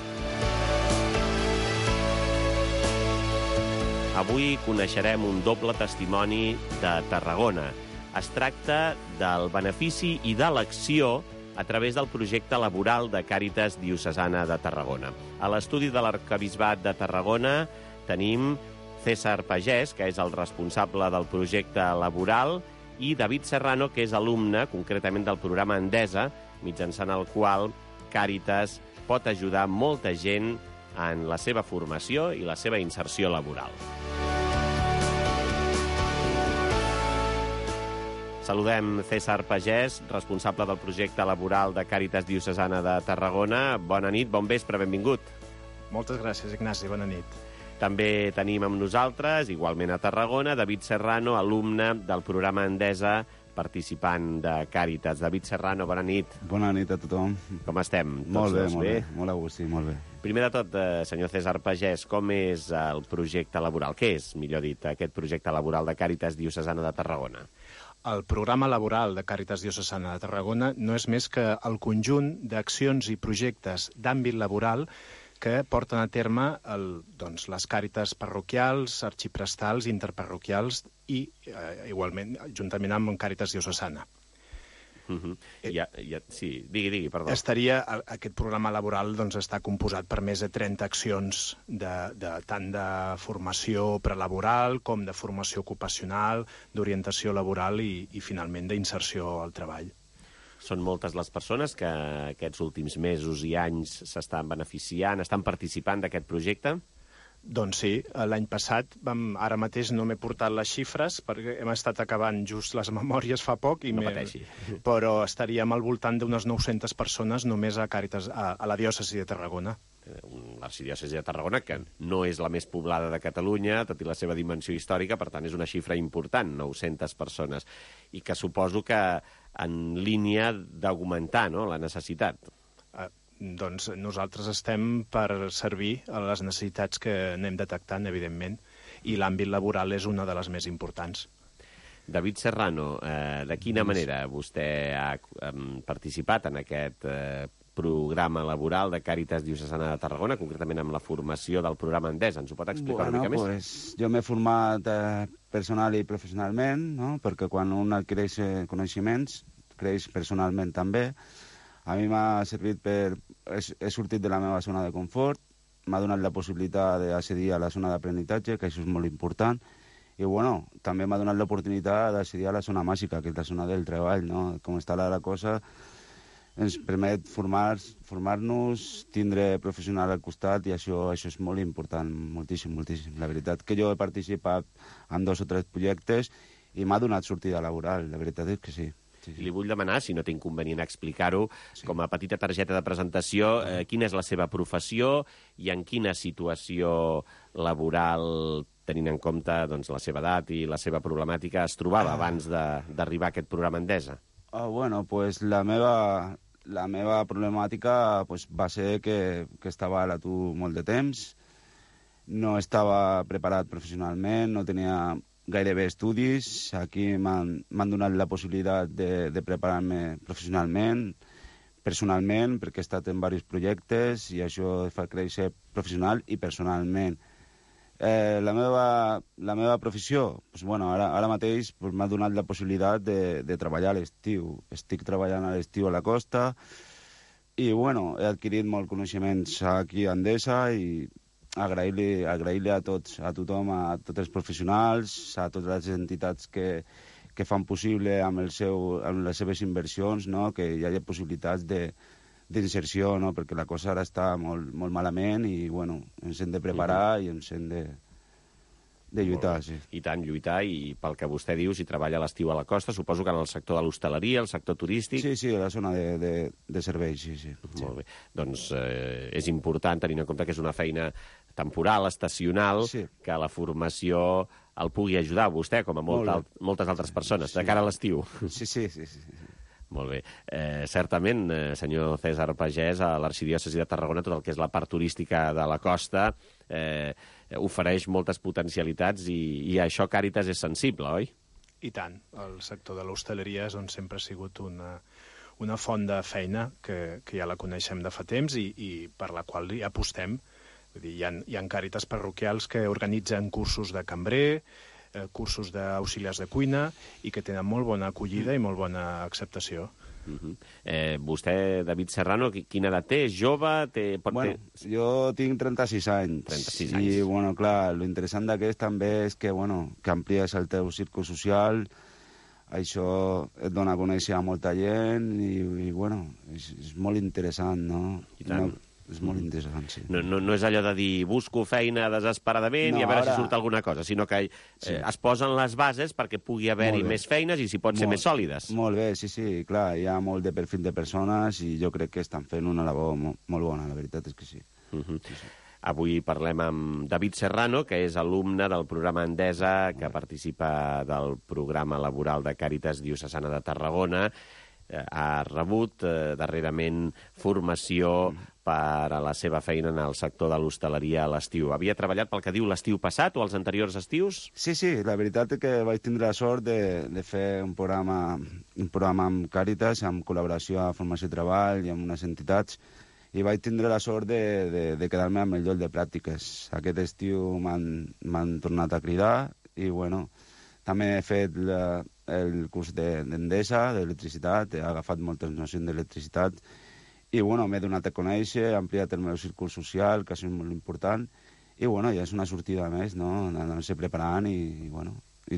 Avui coneixerem un doble testimoni de Tarragona. Es tracta del benefici i de l'acció a través del projecte laboral de Càritas Diocesana de Tarragona. A l'estudi de l'Arquebisbat de Tarragona tenim César Pagès, que és el responsable del projecte laboral, i David Serrano, que és alumne, concretament del programa Endesa, mitjançant el qual Càritas pot ajudar molta gent en la seva formació i la seva inserció laboral. Saludem César Pagès, responsable del projecte laboral de Càritas Diocesana de Tarragona. Bona nit, bon vespre, benvingut. Moltes gràcies, Ignasi, bona nit. També tenim amb nosaltres, igualment a Tarragona, David Serrano, alumne del programa Endesa, participant de Càritas. David Serrano, bona nit. Bona nit a tothom. Com estem? Molt bé, molt a gust, sí, molt bé. Primer de tot, senyor César Pagès, com és el projecte laboral? Què és, millor dit, aquest projecte laboral de Càritas Diocesana de Tarragona? El programa laboral de Càritas Diocesana de Tarragona no és més que el conjunt d'accions i projectes d'àmbit laboral que porten a terme les càritas parroquials, arxiprestals, interparroquials i, igualment, juntament amb Càritas Diocesana. Sí, digui, perdó. Aquest programa laboral està composat per més de 30 accions tant de formació prelaboral com de formació ocupacional, d'orientació laboral i finalment, d'inserció al treball. Són moltes les persones que aquests últims mesos i anys s'estan beneficiant, estan participant d'aquest projecte? Doncs sí, l'any passat, ara mateix no m'he portat les xifres perquè hem estat acabant just les memòries fa poc, no pateixi, però estaríem al voltant d'unes 900 persones només a Càritas, a la diòcesi de Tarragona. L'arxidiòcesi de Tarragona, que no és la més poblada de Catalunya, tot i la seva dimensió històrica, per tant és una xifra important, 900 persones, i que suposo que en línia d'augmentar, no?, la necessitat. Doncs nosaltres estem per servir a les necessitats que anem detectant, evidentment, i l'àmbit laboral és una de les més importants. David Serrano, de quina manera vostè ha participat en aquest programa laboral de Càritas Diocesana de Tarragona, concretament amb la formació del programa Endesa? Ens ho pot explicar una mica més? Jo m'he format personal i professionalment, no? Perquè quan un adquireix coneixements, creix personalment també. A mi m'ha servit he sortit de la meva zona de confort, m'ha donat la possibilitat d'accedir a la zona d'aprenentatge, que això és molt important, i també m'ha donat l'oportunitat d'accedir a la zona màgica, que és la zona del treball, no? Com està la cosa, ens permet formar-nos, tindre professional al costat, i això és molt important, moltíssim, moltíssim. La veritat que jo he participat en 2 o 3 projectes i m'ha donat sortida laboral, la veritat és que sí. Li vull demanar, si no té inconvenient explicar-ho, com a petita targeta de presentació, quina és la seva professió i en quina situació laboral, tenint en compte la seva edat i la seva problemàtica, es trobava abans d'arribar a aquest programa Endesa? La meva problemàtica va ser que estava a l'atur molt de temps, no estava preparat professionalment, no tenia gairebé estudis. Aquí m'han donat la possibilitat de preparar-me professionalment, personalment, perquè he estat en diversos projectes i això fa créixer professional i personalment. La meva professió, ara mateix m'ha donat la possibilitat de treballar a l'estiu. Estic treballant a l'estiu a la costa i he adquirit molts coneixements aquí a Endesa i agrair-li a tots, a tothom, a tots els professionals, a totes les entitats que fan possible amb les seves inversions, no?, que hi hagi possibilitats d'inserció, no?, perquè la cosa ara està molt malament i ens hem de preparar i ens hem de lluitar, sí. I tant, lluitar, i pel que vostè diu, si treballa a l'estiu a la costa, suposo que en el sector de l'hostaleria, el sector turístic... Sí, a la zona de serveis, sí. Molt bé. Doncs és important, tenint en compte que és una feina temporal, estacional, que la formació el pugui ajudar a vostè, com a moltes altres persones, de cara a l'estiu. Sí. Molt bé. Certament, senyor César Pagès, a l'Arxidiòcesi de Tarragona, tot el que és la part turística de la costa ofereix moltes potencialitats i a això Càritas és sensible, oi? I tant. El sector de l'hostaleria és on sempre ha sigut una font de feina que ja la coneixem de fa temps i per la qual hi apostem. Vull dir, hi ha Càritas parroquials que organitzen cursos de cambrer, cursos d'auxiliars de cuina i que tenen molt bona acollida i molt bona acceptació. Vostè, David Serrano, quina edat té? És jove? Jo tinc 36 anys. 36 anys. I, bueno, clar, lo interessant d'aquest també és que amplies el teu círcul social, això et dona a conèixer a molta gent i bueno, és molt interessant, no? I tant. És molt interessant, sí. No és allò de dir busco feina desesperadament i a veure si surt alguna cosa, sinó que es posen les bases perquè pugui haver-hi més feines i si pot ser més sòlides. Molt bé, sí, clar, hi ha molt de perfil de persones i jo crec que estan fent una labor molt bona, la veritat és que sí. Avui parlem amb David Serrano, que és alumne del programa Endesa, que participa del programa laboral de Càritas Diocesana de Tarragona. Ha rebut darrerament formació per a la seva feina en el sector de l'hostaleria a l'estiu. Havia treballat pel que diu l'estiu passat o els anteriors estius? Sí, la veritat és que vaig tindre la sort de fer un programa amb Càritas, amb col·laboració a Formació i Treball i amb unes entitats, i vaig tindre la sort de quedar-me amb el lloc de pràctiques. Aquest estiu m'han tornat a cridar i, bueno, també he fet el curs d'Endesa, d'electricitat, he agafat moltes nocions d'electricitat i, bueno, m'he donat a conèixer, he ampliat el meu círcul social, que és molt important, i, bueno, ja és una sortida més, no?, anar-se preparant i, bueno, i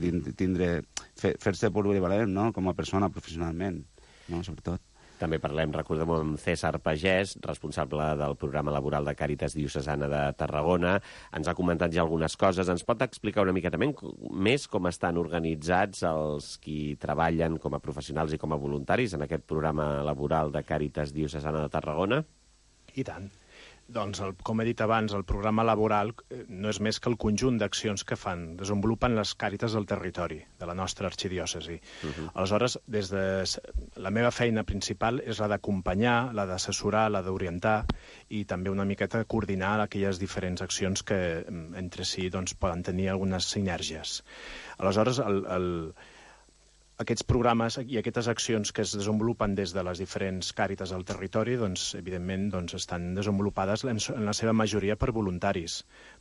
fer-se polivalent, no?, com a persona professionalment, no?, sobretot. També parlem, recordem, amb César Pagès, responsable del programa laboral de Càritas Diocesana de Tarragona. Ens ha comentat ja algunes coses. Ens pot explicar una miqueta més com estan organitzats els qui treballen com a professionals i com a voluntaris en aquest programa laboral de Càritas Diocesana de Tarragona? I tant. Doncs, com he dit abans, el programa laboral no és més que el conjunt d'accions que desenvolupen les Càritas del territori, de la nostra arxidiòcesi. Aleshores, des de la meva feina principal és la d'acompanyar, la d'assessorar, la d'orientar i també una miqueta coordinar aquelles diferents accions que entre si poden tenir algunes sinergies. Aleshores, aquests programes i aquestes accions que es desenvolupen des de les diferents Càritas al territori, evidentment, estan desenvolupades en la seva majoria per voluntaris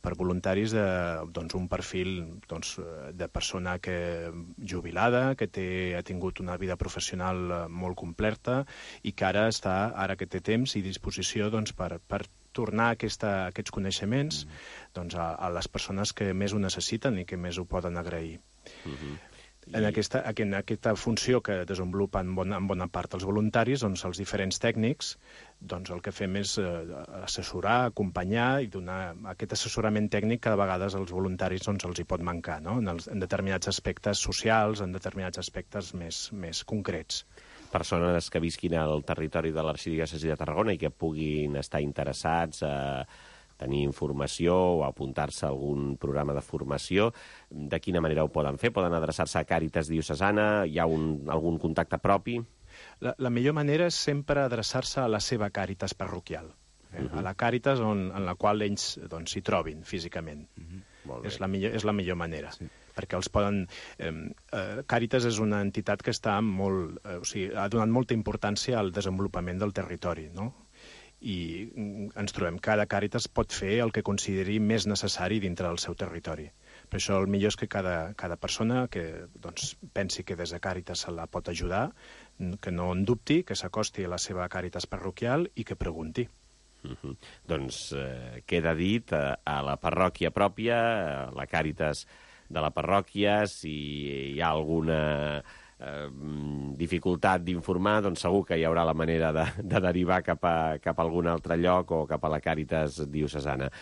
d'un perfil de persona jubilada, que ha tingut una vida professional molt completa i que ara que té temps i disposició per tornar aquests coneixements a les persones que més ho necessiten i que més ho poden agrair. En aquesta funció que desenvolupen en bona part els voluntaris, els diferents tècnics, el que fem és assessorar, acompanyar i donar aquest assessorament tècnic que de vegades als voluntaris els hi pot mancar, no?, en determinats aspectes socials, en determinats aspectes més concrets. Persones que visquin al territori de l'Arxidiòcesi de Tarragona i que puguin estar interessats tenir informació o apuntar-se a algun programa de formació, de quina manera ho poden fer? Poden adreçar-se a Càritas Diocesana? Hi ha algun contacte propi? La millor manera és sempre adreçar-se a la seva Càritas parroquial, a la Càritas en la qual ells s'hi trobin físicament. És la millor manera. Perquè els poden... Càritas és una entitat que ha donat molta importància al desenvolupament del territori, no?, i ens trobem que cada Càritas pot fer el que consideri més necessari dintre del seu territori. Per això el millor és que cada persona que pensi que des de Càritas se la pot ajudar, que no en dubti, que s'acosti a la seva Càritas parroquial i que pregunti. Doncs queda dit a la parròquia pròpia, a la Càritas de la parròquia, si hi ha alguna dificultat d'informar, doncs segur que hi haurà la manera de derivar cap a algun altre lloc o cap a la Càritas diocesana.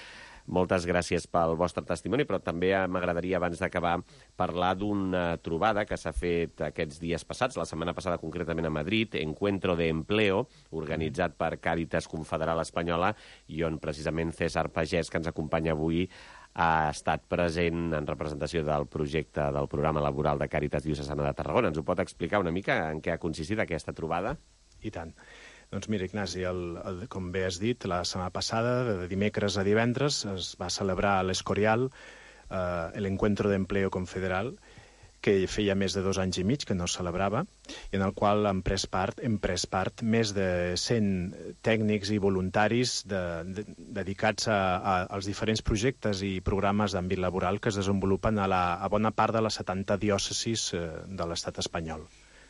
Moltes gràcies pel vostre testimoni, però també m'agradaria, abans d'acabar, parlar d'una trobada que s'ha fet aquests dies passats, la setmana passada concretament a Madrid, Encuentro de Empleo, organitzat per Càritas Confederal Espanyola, i on precisament César Pagès, que ens acompanya avui, ha estat present en representació del projecte del programa laboral de Càritas Diocesana de Tarragona. Ens ho pot explicar una mica en què ha consistit aquesta trobada? I tant. Doncs mira, Ignasi, com bé has dit, la setmana passada, de dimecres a divendres, es va celebrar a l'Escorial l'Encuentro de Empleo Confederal, que feia més de 2 anys i mig que no es celebrava, i en el qual hem pres part més de 100 tècnics i voluntaris dedicats als diferents projectes i programes d'àmbit laboral que es desenvolupen a bona part de les 70 diòcesis de l'estat espanyol.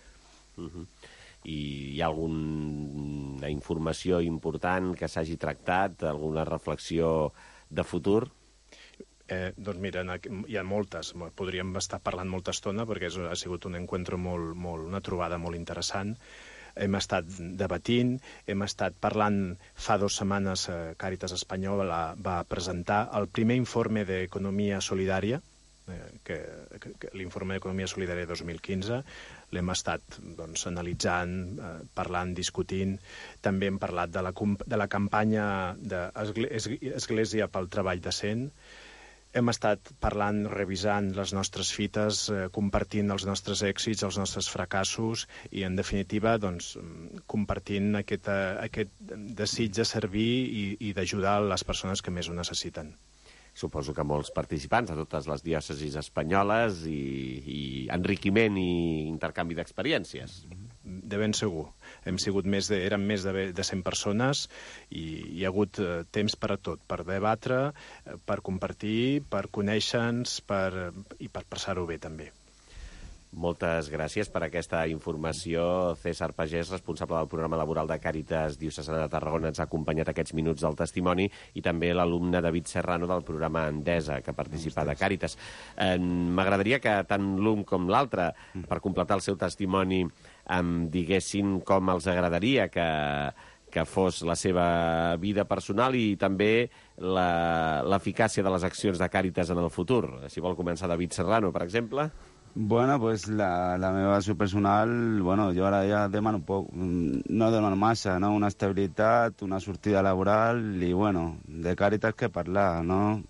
I hi ha alguna informació important que s'hagi tractat, alguna reflexió de futur? Doncs mira, hi ha moltes. Podríem estar parlant molta estona perquè ha sigut un encuentro una trobada molt interessant. Hem estat debatint, hem estat parlant. Fa 2 setmanes Càritas Espanyola va presentar el primer informe d'Economia Solidària, l'informe d'Economia Solidària 2015. L'hem estat analitzant, parlant, discutint. També hem parlat de la campanya d'Església pel Treball Decent. Hem estat parlant, revisant les nostres fites, compartint els nostres èxits, els nostres fracassos i, en definitiva, compartint aquest desig de servir i d'ajudar les persones que més ho necessiten. Suposo que molts participants a totes les diòcesis espanyoles i enriquiment i intercanvi d'experiències. De ben segur. Érem més de 100 persones i hi ha hagut temps per a tot, per debatre, per compartir, per conèixer-nos i per passar-ho bé també. Moltes gràcies per aquesta informació. César Pagès, responsable del programa laboral de Càritas Diocesana de Tarragona, ens ha acompanyat aquests minuts del testimoni, i també l'alumne David Serrano del programa Endesa, que participa de Càritas. M'agradaria que tant l'un com l'altre, per completar el seu testimoni, em diguessin com els agradaria que fos la seva vida personal i també l'eficàcia de les accions de Càritas en el futur. Si vol començar David Serrano, per exemple. Bueno, pues la meva acció personal, jo ara ja demano poc, no demano massa, no? Una estabilitat, una sortida laboral i, de Càritas que parlar, no?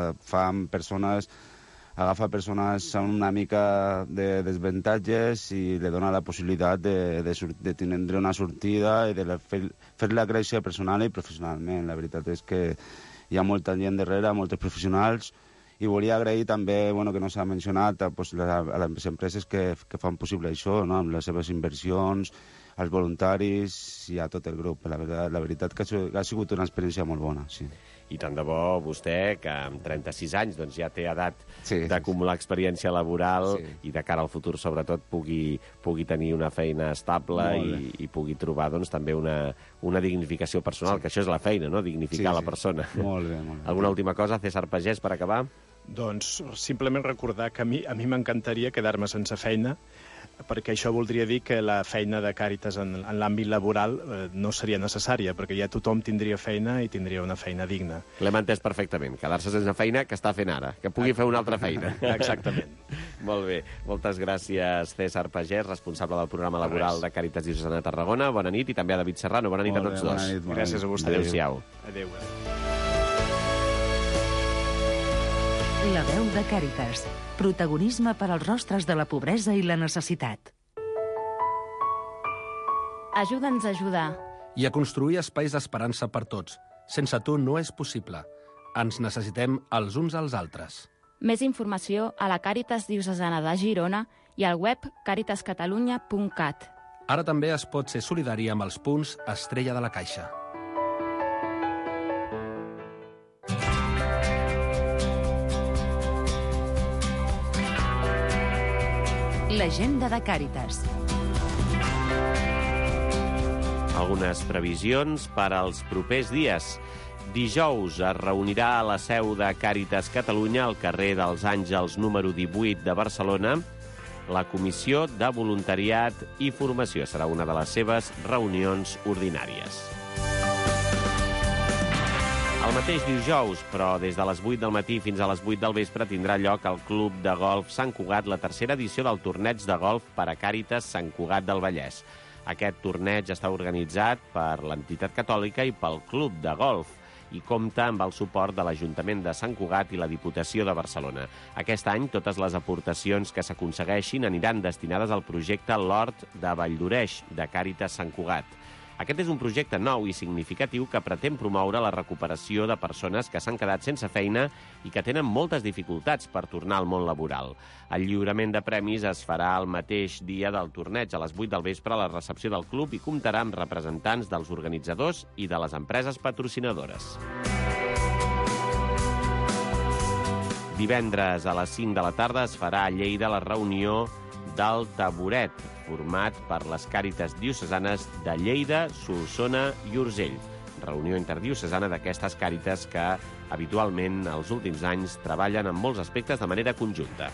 Agafa persones amb una mica de desavantatges i li dona la possibilitat de tindre una sortida i de fer-la créixer personal i professionalment. La veritat és que hi ha molta gent darrere, molts professionals. I volia agrair també, que no s'ha mencionat, a les empreses que fan possible això, no? Amb les seves inversions, als voluntaris i a tot el grup. La veritat que ha sigut una experiència molt bona, sí. I tant de bo vostè, que amb 36 anys ja té edat d'acumular experiència laboral i de cara al futur, sobretot, pugui tenir una feina estable i pugui trobar també una dignificació personal, que això és la feina, no? Dignificar la persona. Molt bé. Alguna última cosa, César Pagès, per acabar? Doncs simplement recordar que a mi m'encantaria quedar-me sense feina, perquè això voldria dir que la feina de Càritas en l'àmbit laboral no seria necessària, perquè ja tothom tindria feina i tindria una feina digna. L'hem entès perfectament. Quedar-se sense feina que està fent ara, que pugui fer una altra feina. Exactament. Molt bé. Moltes gràcies, César Pagès, responsable del programa laboral de Càritas Diocesana de Tarragona. Bona nit, i també a David Serrano. Bona nit a tots dos. Gràcies a vostè. Adéu-siau. Adéu. La veu de Càritas. Protagonisme per als rostres de la pobresa i la necessitat. Ajuda'ns a ajudar. I a construir espais d'esperança per tots. Sense tu no és possible. Ens necessitem els uns als altres. Més informació a la Càritas Diocesana de Girona i al web caritascatalunya.cat. Ara també es pot ser solidari amb els punts Estrella de la Caixa. L'agenda de Càritas. Algunes previsions per als propers dies. Dijous es reunirà a la seu de Càritas Catalunya, al carrer dels Àngels número 18 de Barcelona, la Comissió de Voluntariat i Formació. Serà una de les seves reunions ordinàries. El mateix dijous, però des de les 8 del matí fins a les 8 del vespre, tindrà lloc al Club de Golf Sant Cugat la tercera edició del torneig de golf per a Càritas Sant Cugat del Vallès. Aquest torneig està organitzat per l'entitat catòlica i pel Club de Golf i compta amb el suport de l'Ajuntament de Sant Cugat i la Diputació de Barcelona. Aquest any, totes les aportacions que s'aconsegueixin aniran destinades al projecte L'Hort de Valldoreix, de Càritas Sant Cugat. Aquest és un projecte nou i significatiu que pretén promoure la recuperació de persones que s'han quedat sense feina i que tenen moltes dificultats per tornar al món laboral. El lliurament de premis es farà el mateix dia del torneig, a les 8 del vespre, a la recepció del club, i comptarà amb representants dels organitzadors i de les empreses patrocinadores. Divendres a les 5 de la tarda es farà a Lleida la reunió del Taburet, format per les Càritas diocesanes de Lleida, Solsona i Urgell. Reunió interdiocesana d'aquestes càritas que habitualment els últims anys treballen en molts aspectes de manera conjunta.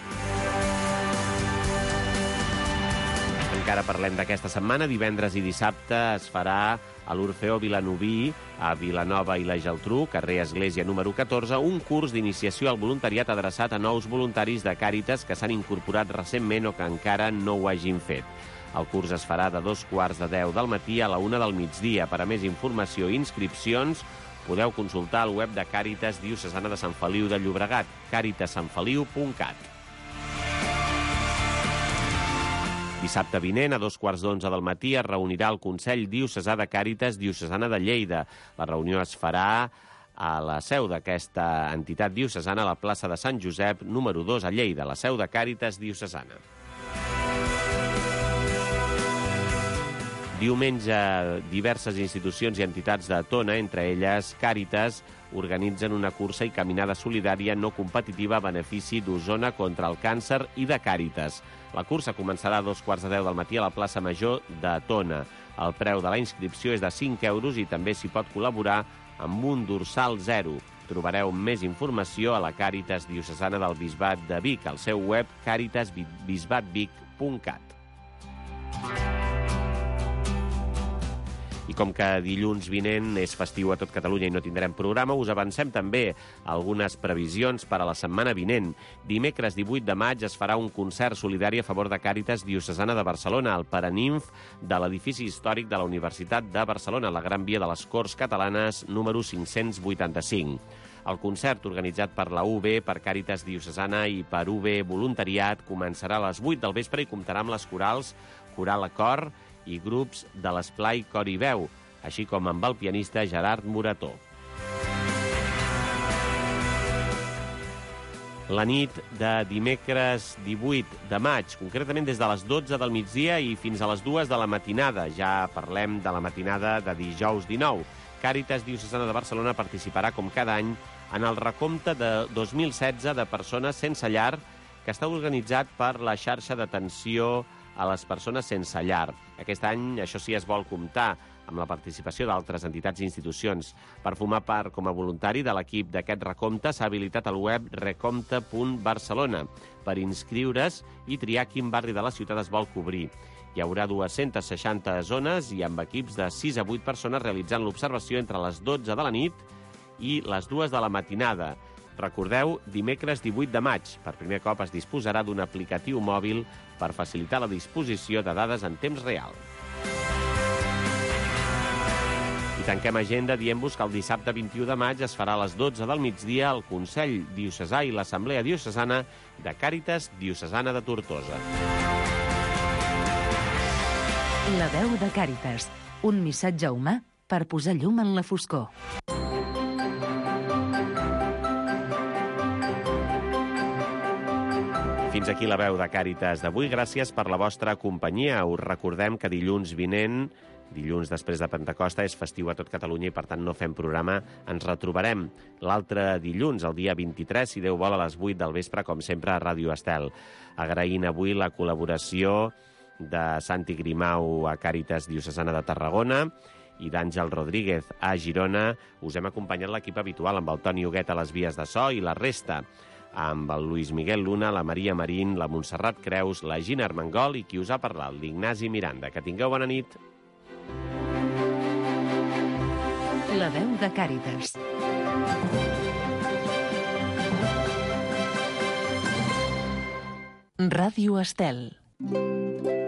Encara parlem d'aquesta setmana. Divendres i dissabte es farà a l'Orfeó Vilanoví, a Vilanova i la Geltrú, carrer Església número 14, un curs d'iniciació al voluntariat adreçat a nous voluntaris de Càritas que s'han incorporat recentment o que encara no ho hagin fet. El curs es farà de 2:45 del matí a la 1 del migdia. Per a més informació i inscripcions podeu consultar el web de Càritas Diocesana de Sant Feliu de Llobregat, caritassanfeliu.cat. Dissabte vinent, a 2:15 del matí, es reunirà el Consell Diocesà de Càritas Diocesana de Lleida. La reunió es farà a la seu d'aquesta entitat diocesana, a la plaça de Sant Josep, número 2, a Lleida, la seu de Càritas Diocesana. Diumenge, diverses institucions i entitats de Tona, entre elles Càritas, organitzen una cursa i caminada solidària no competitiva a benefici d'Osona contra el càncer i de Càritas. La cursa començarà a 2:15 del matí a la plaça Major de Tona. El preu de la inscripció és de 5 euros i també s'hi pot col·laborar amb un dorsal 0. Trobareu més informació a la Càritas Diocesana del Bisbat de Vic, al seu web caritasbisbatvic.cat. I com que dilluns vinent és festiu a tot Catalunya i no tindrem programa, us avancem també algunes previsions per a la setmana vinent. Dimecres 18 de maig es farà un concert solidari a favor de Càritas Diocesana de Barcelona, al Paraninf de l'edifici històric de la Universitat de Barcelona, a la Gran Via de les Corts Catalanes, número 585. El concert, organitzat per la UB, per Càritas Diocesana i per UB Voluntariat, començarà a les 8 del vespre i comptarà amb les corals Coral a Cor i grups de l'Esplai Cor i Veu, així com amb el pianista Gerard Morató. La nit de dimecres 18 de maig, concretament des de les 12 del migdia i fins a les 2 de la matinada. Ja parlem de la matinada de dijous 19. Càritas Diocesana de Barcelona participarà, com cada any, en el recompte de 2016 de persones sense llar que està organitzat per la xarxa d'atenció a les persones sense llar. Aquest any, això sí, es vol comptar amb la participació d'altres entitats i institucions. Per formar part com a voluntari de l'equip d'aquest recompte s'ha habilitat el web recompte.barcelona per inscriure's i triar quin barri de la ciutat es vol cobrir. Hi haurà 260 zones i amb equips de 6 a 8 persones realitzant l'observació entre les 12 de la nit i les 2 de la matinada. Recordeu, dimecres 18 de maig. Per primer cop es disposarà d'un aplicatiu mòbil per facilitar la disposició de dades en temps real. I tanquem agenda dient-vos que el dissabte 21 de maig es farà a les 12 del migdia el Consell Diocesà i l'Assemblea Diocesana de Càritas Diocesana de Tortosa. La veu de Càritas, un missatge humà per posar llum en la foscor. Fins aquí la veu de Càritas d'avui. Gràcies per la vostra companyia. Us recordem que dilluns vinent, dilluns després de Pentecosta, és festiu a tot Catalunya i, per tant, no fem programa. Ens retrobarem l'altre dilluns, el dia 23, si Déu vol, a les 8 del vespre, com sempre, a Ràdio Estel. Agraint avui la col·laboració de Santi Grimau a Càritas Diocesana de Tarragona i d'Àngel Rodríguez a Girona. Us hem acompanyat l'equip habitual amb el Toni Huguet a les vies de so i la resta amb el Luis Miguel Luna, la Maria Marín, la Montserrat Creus, la Gina Armengol i qui us ha parlat, l'Ignasi Miranda. Que tingueu bona nit. La veu de Càritas. Ràdio Estel.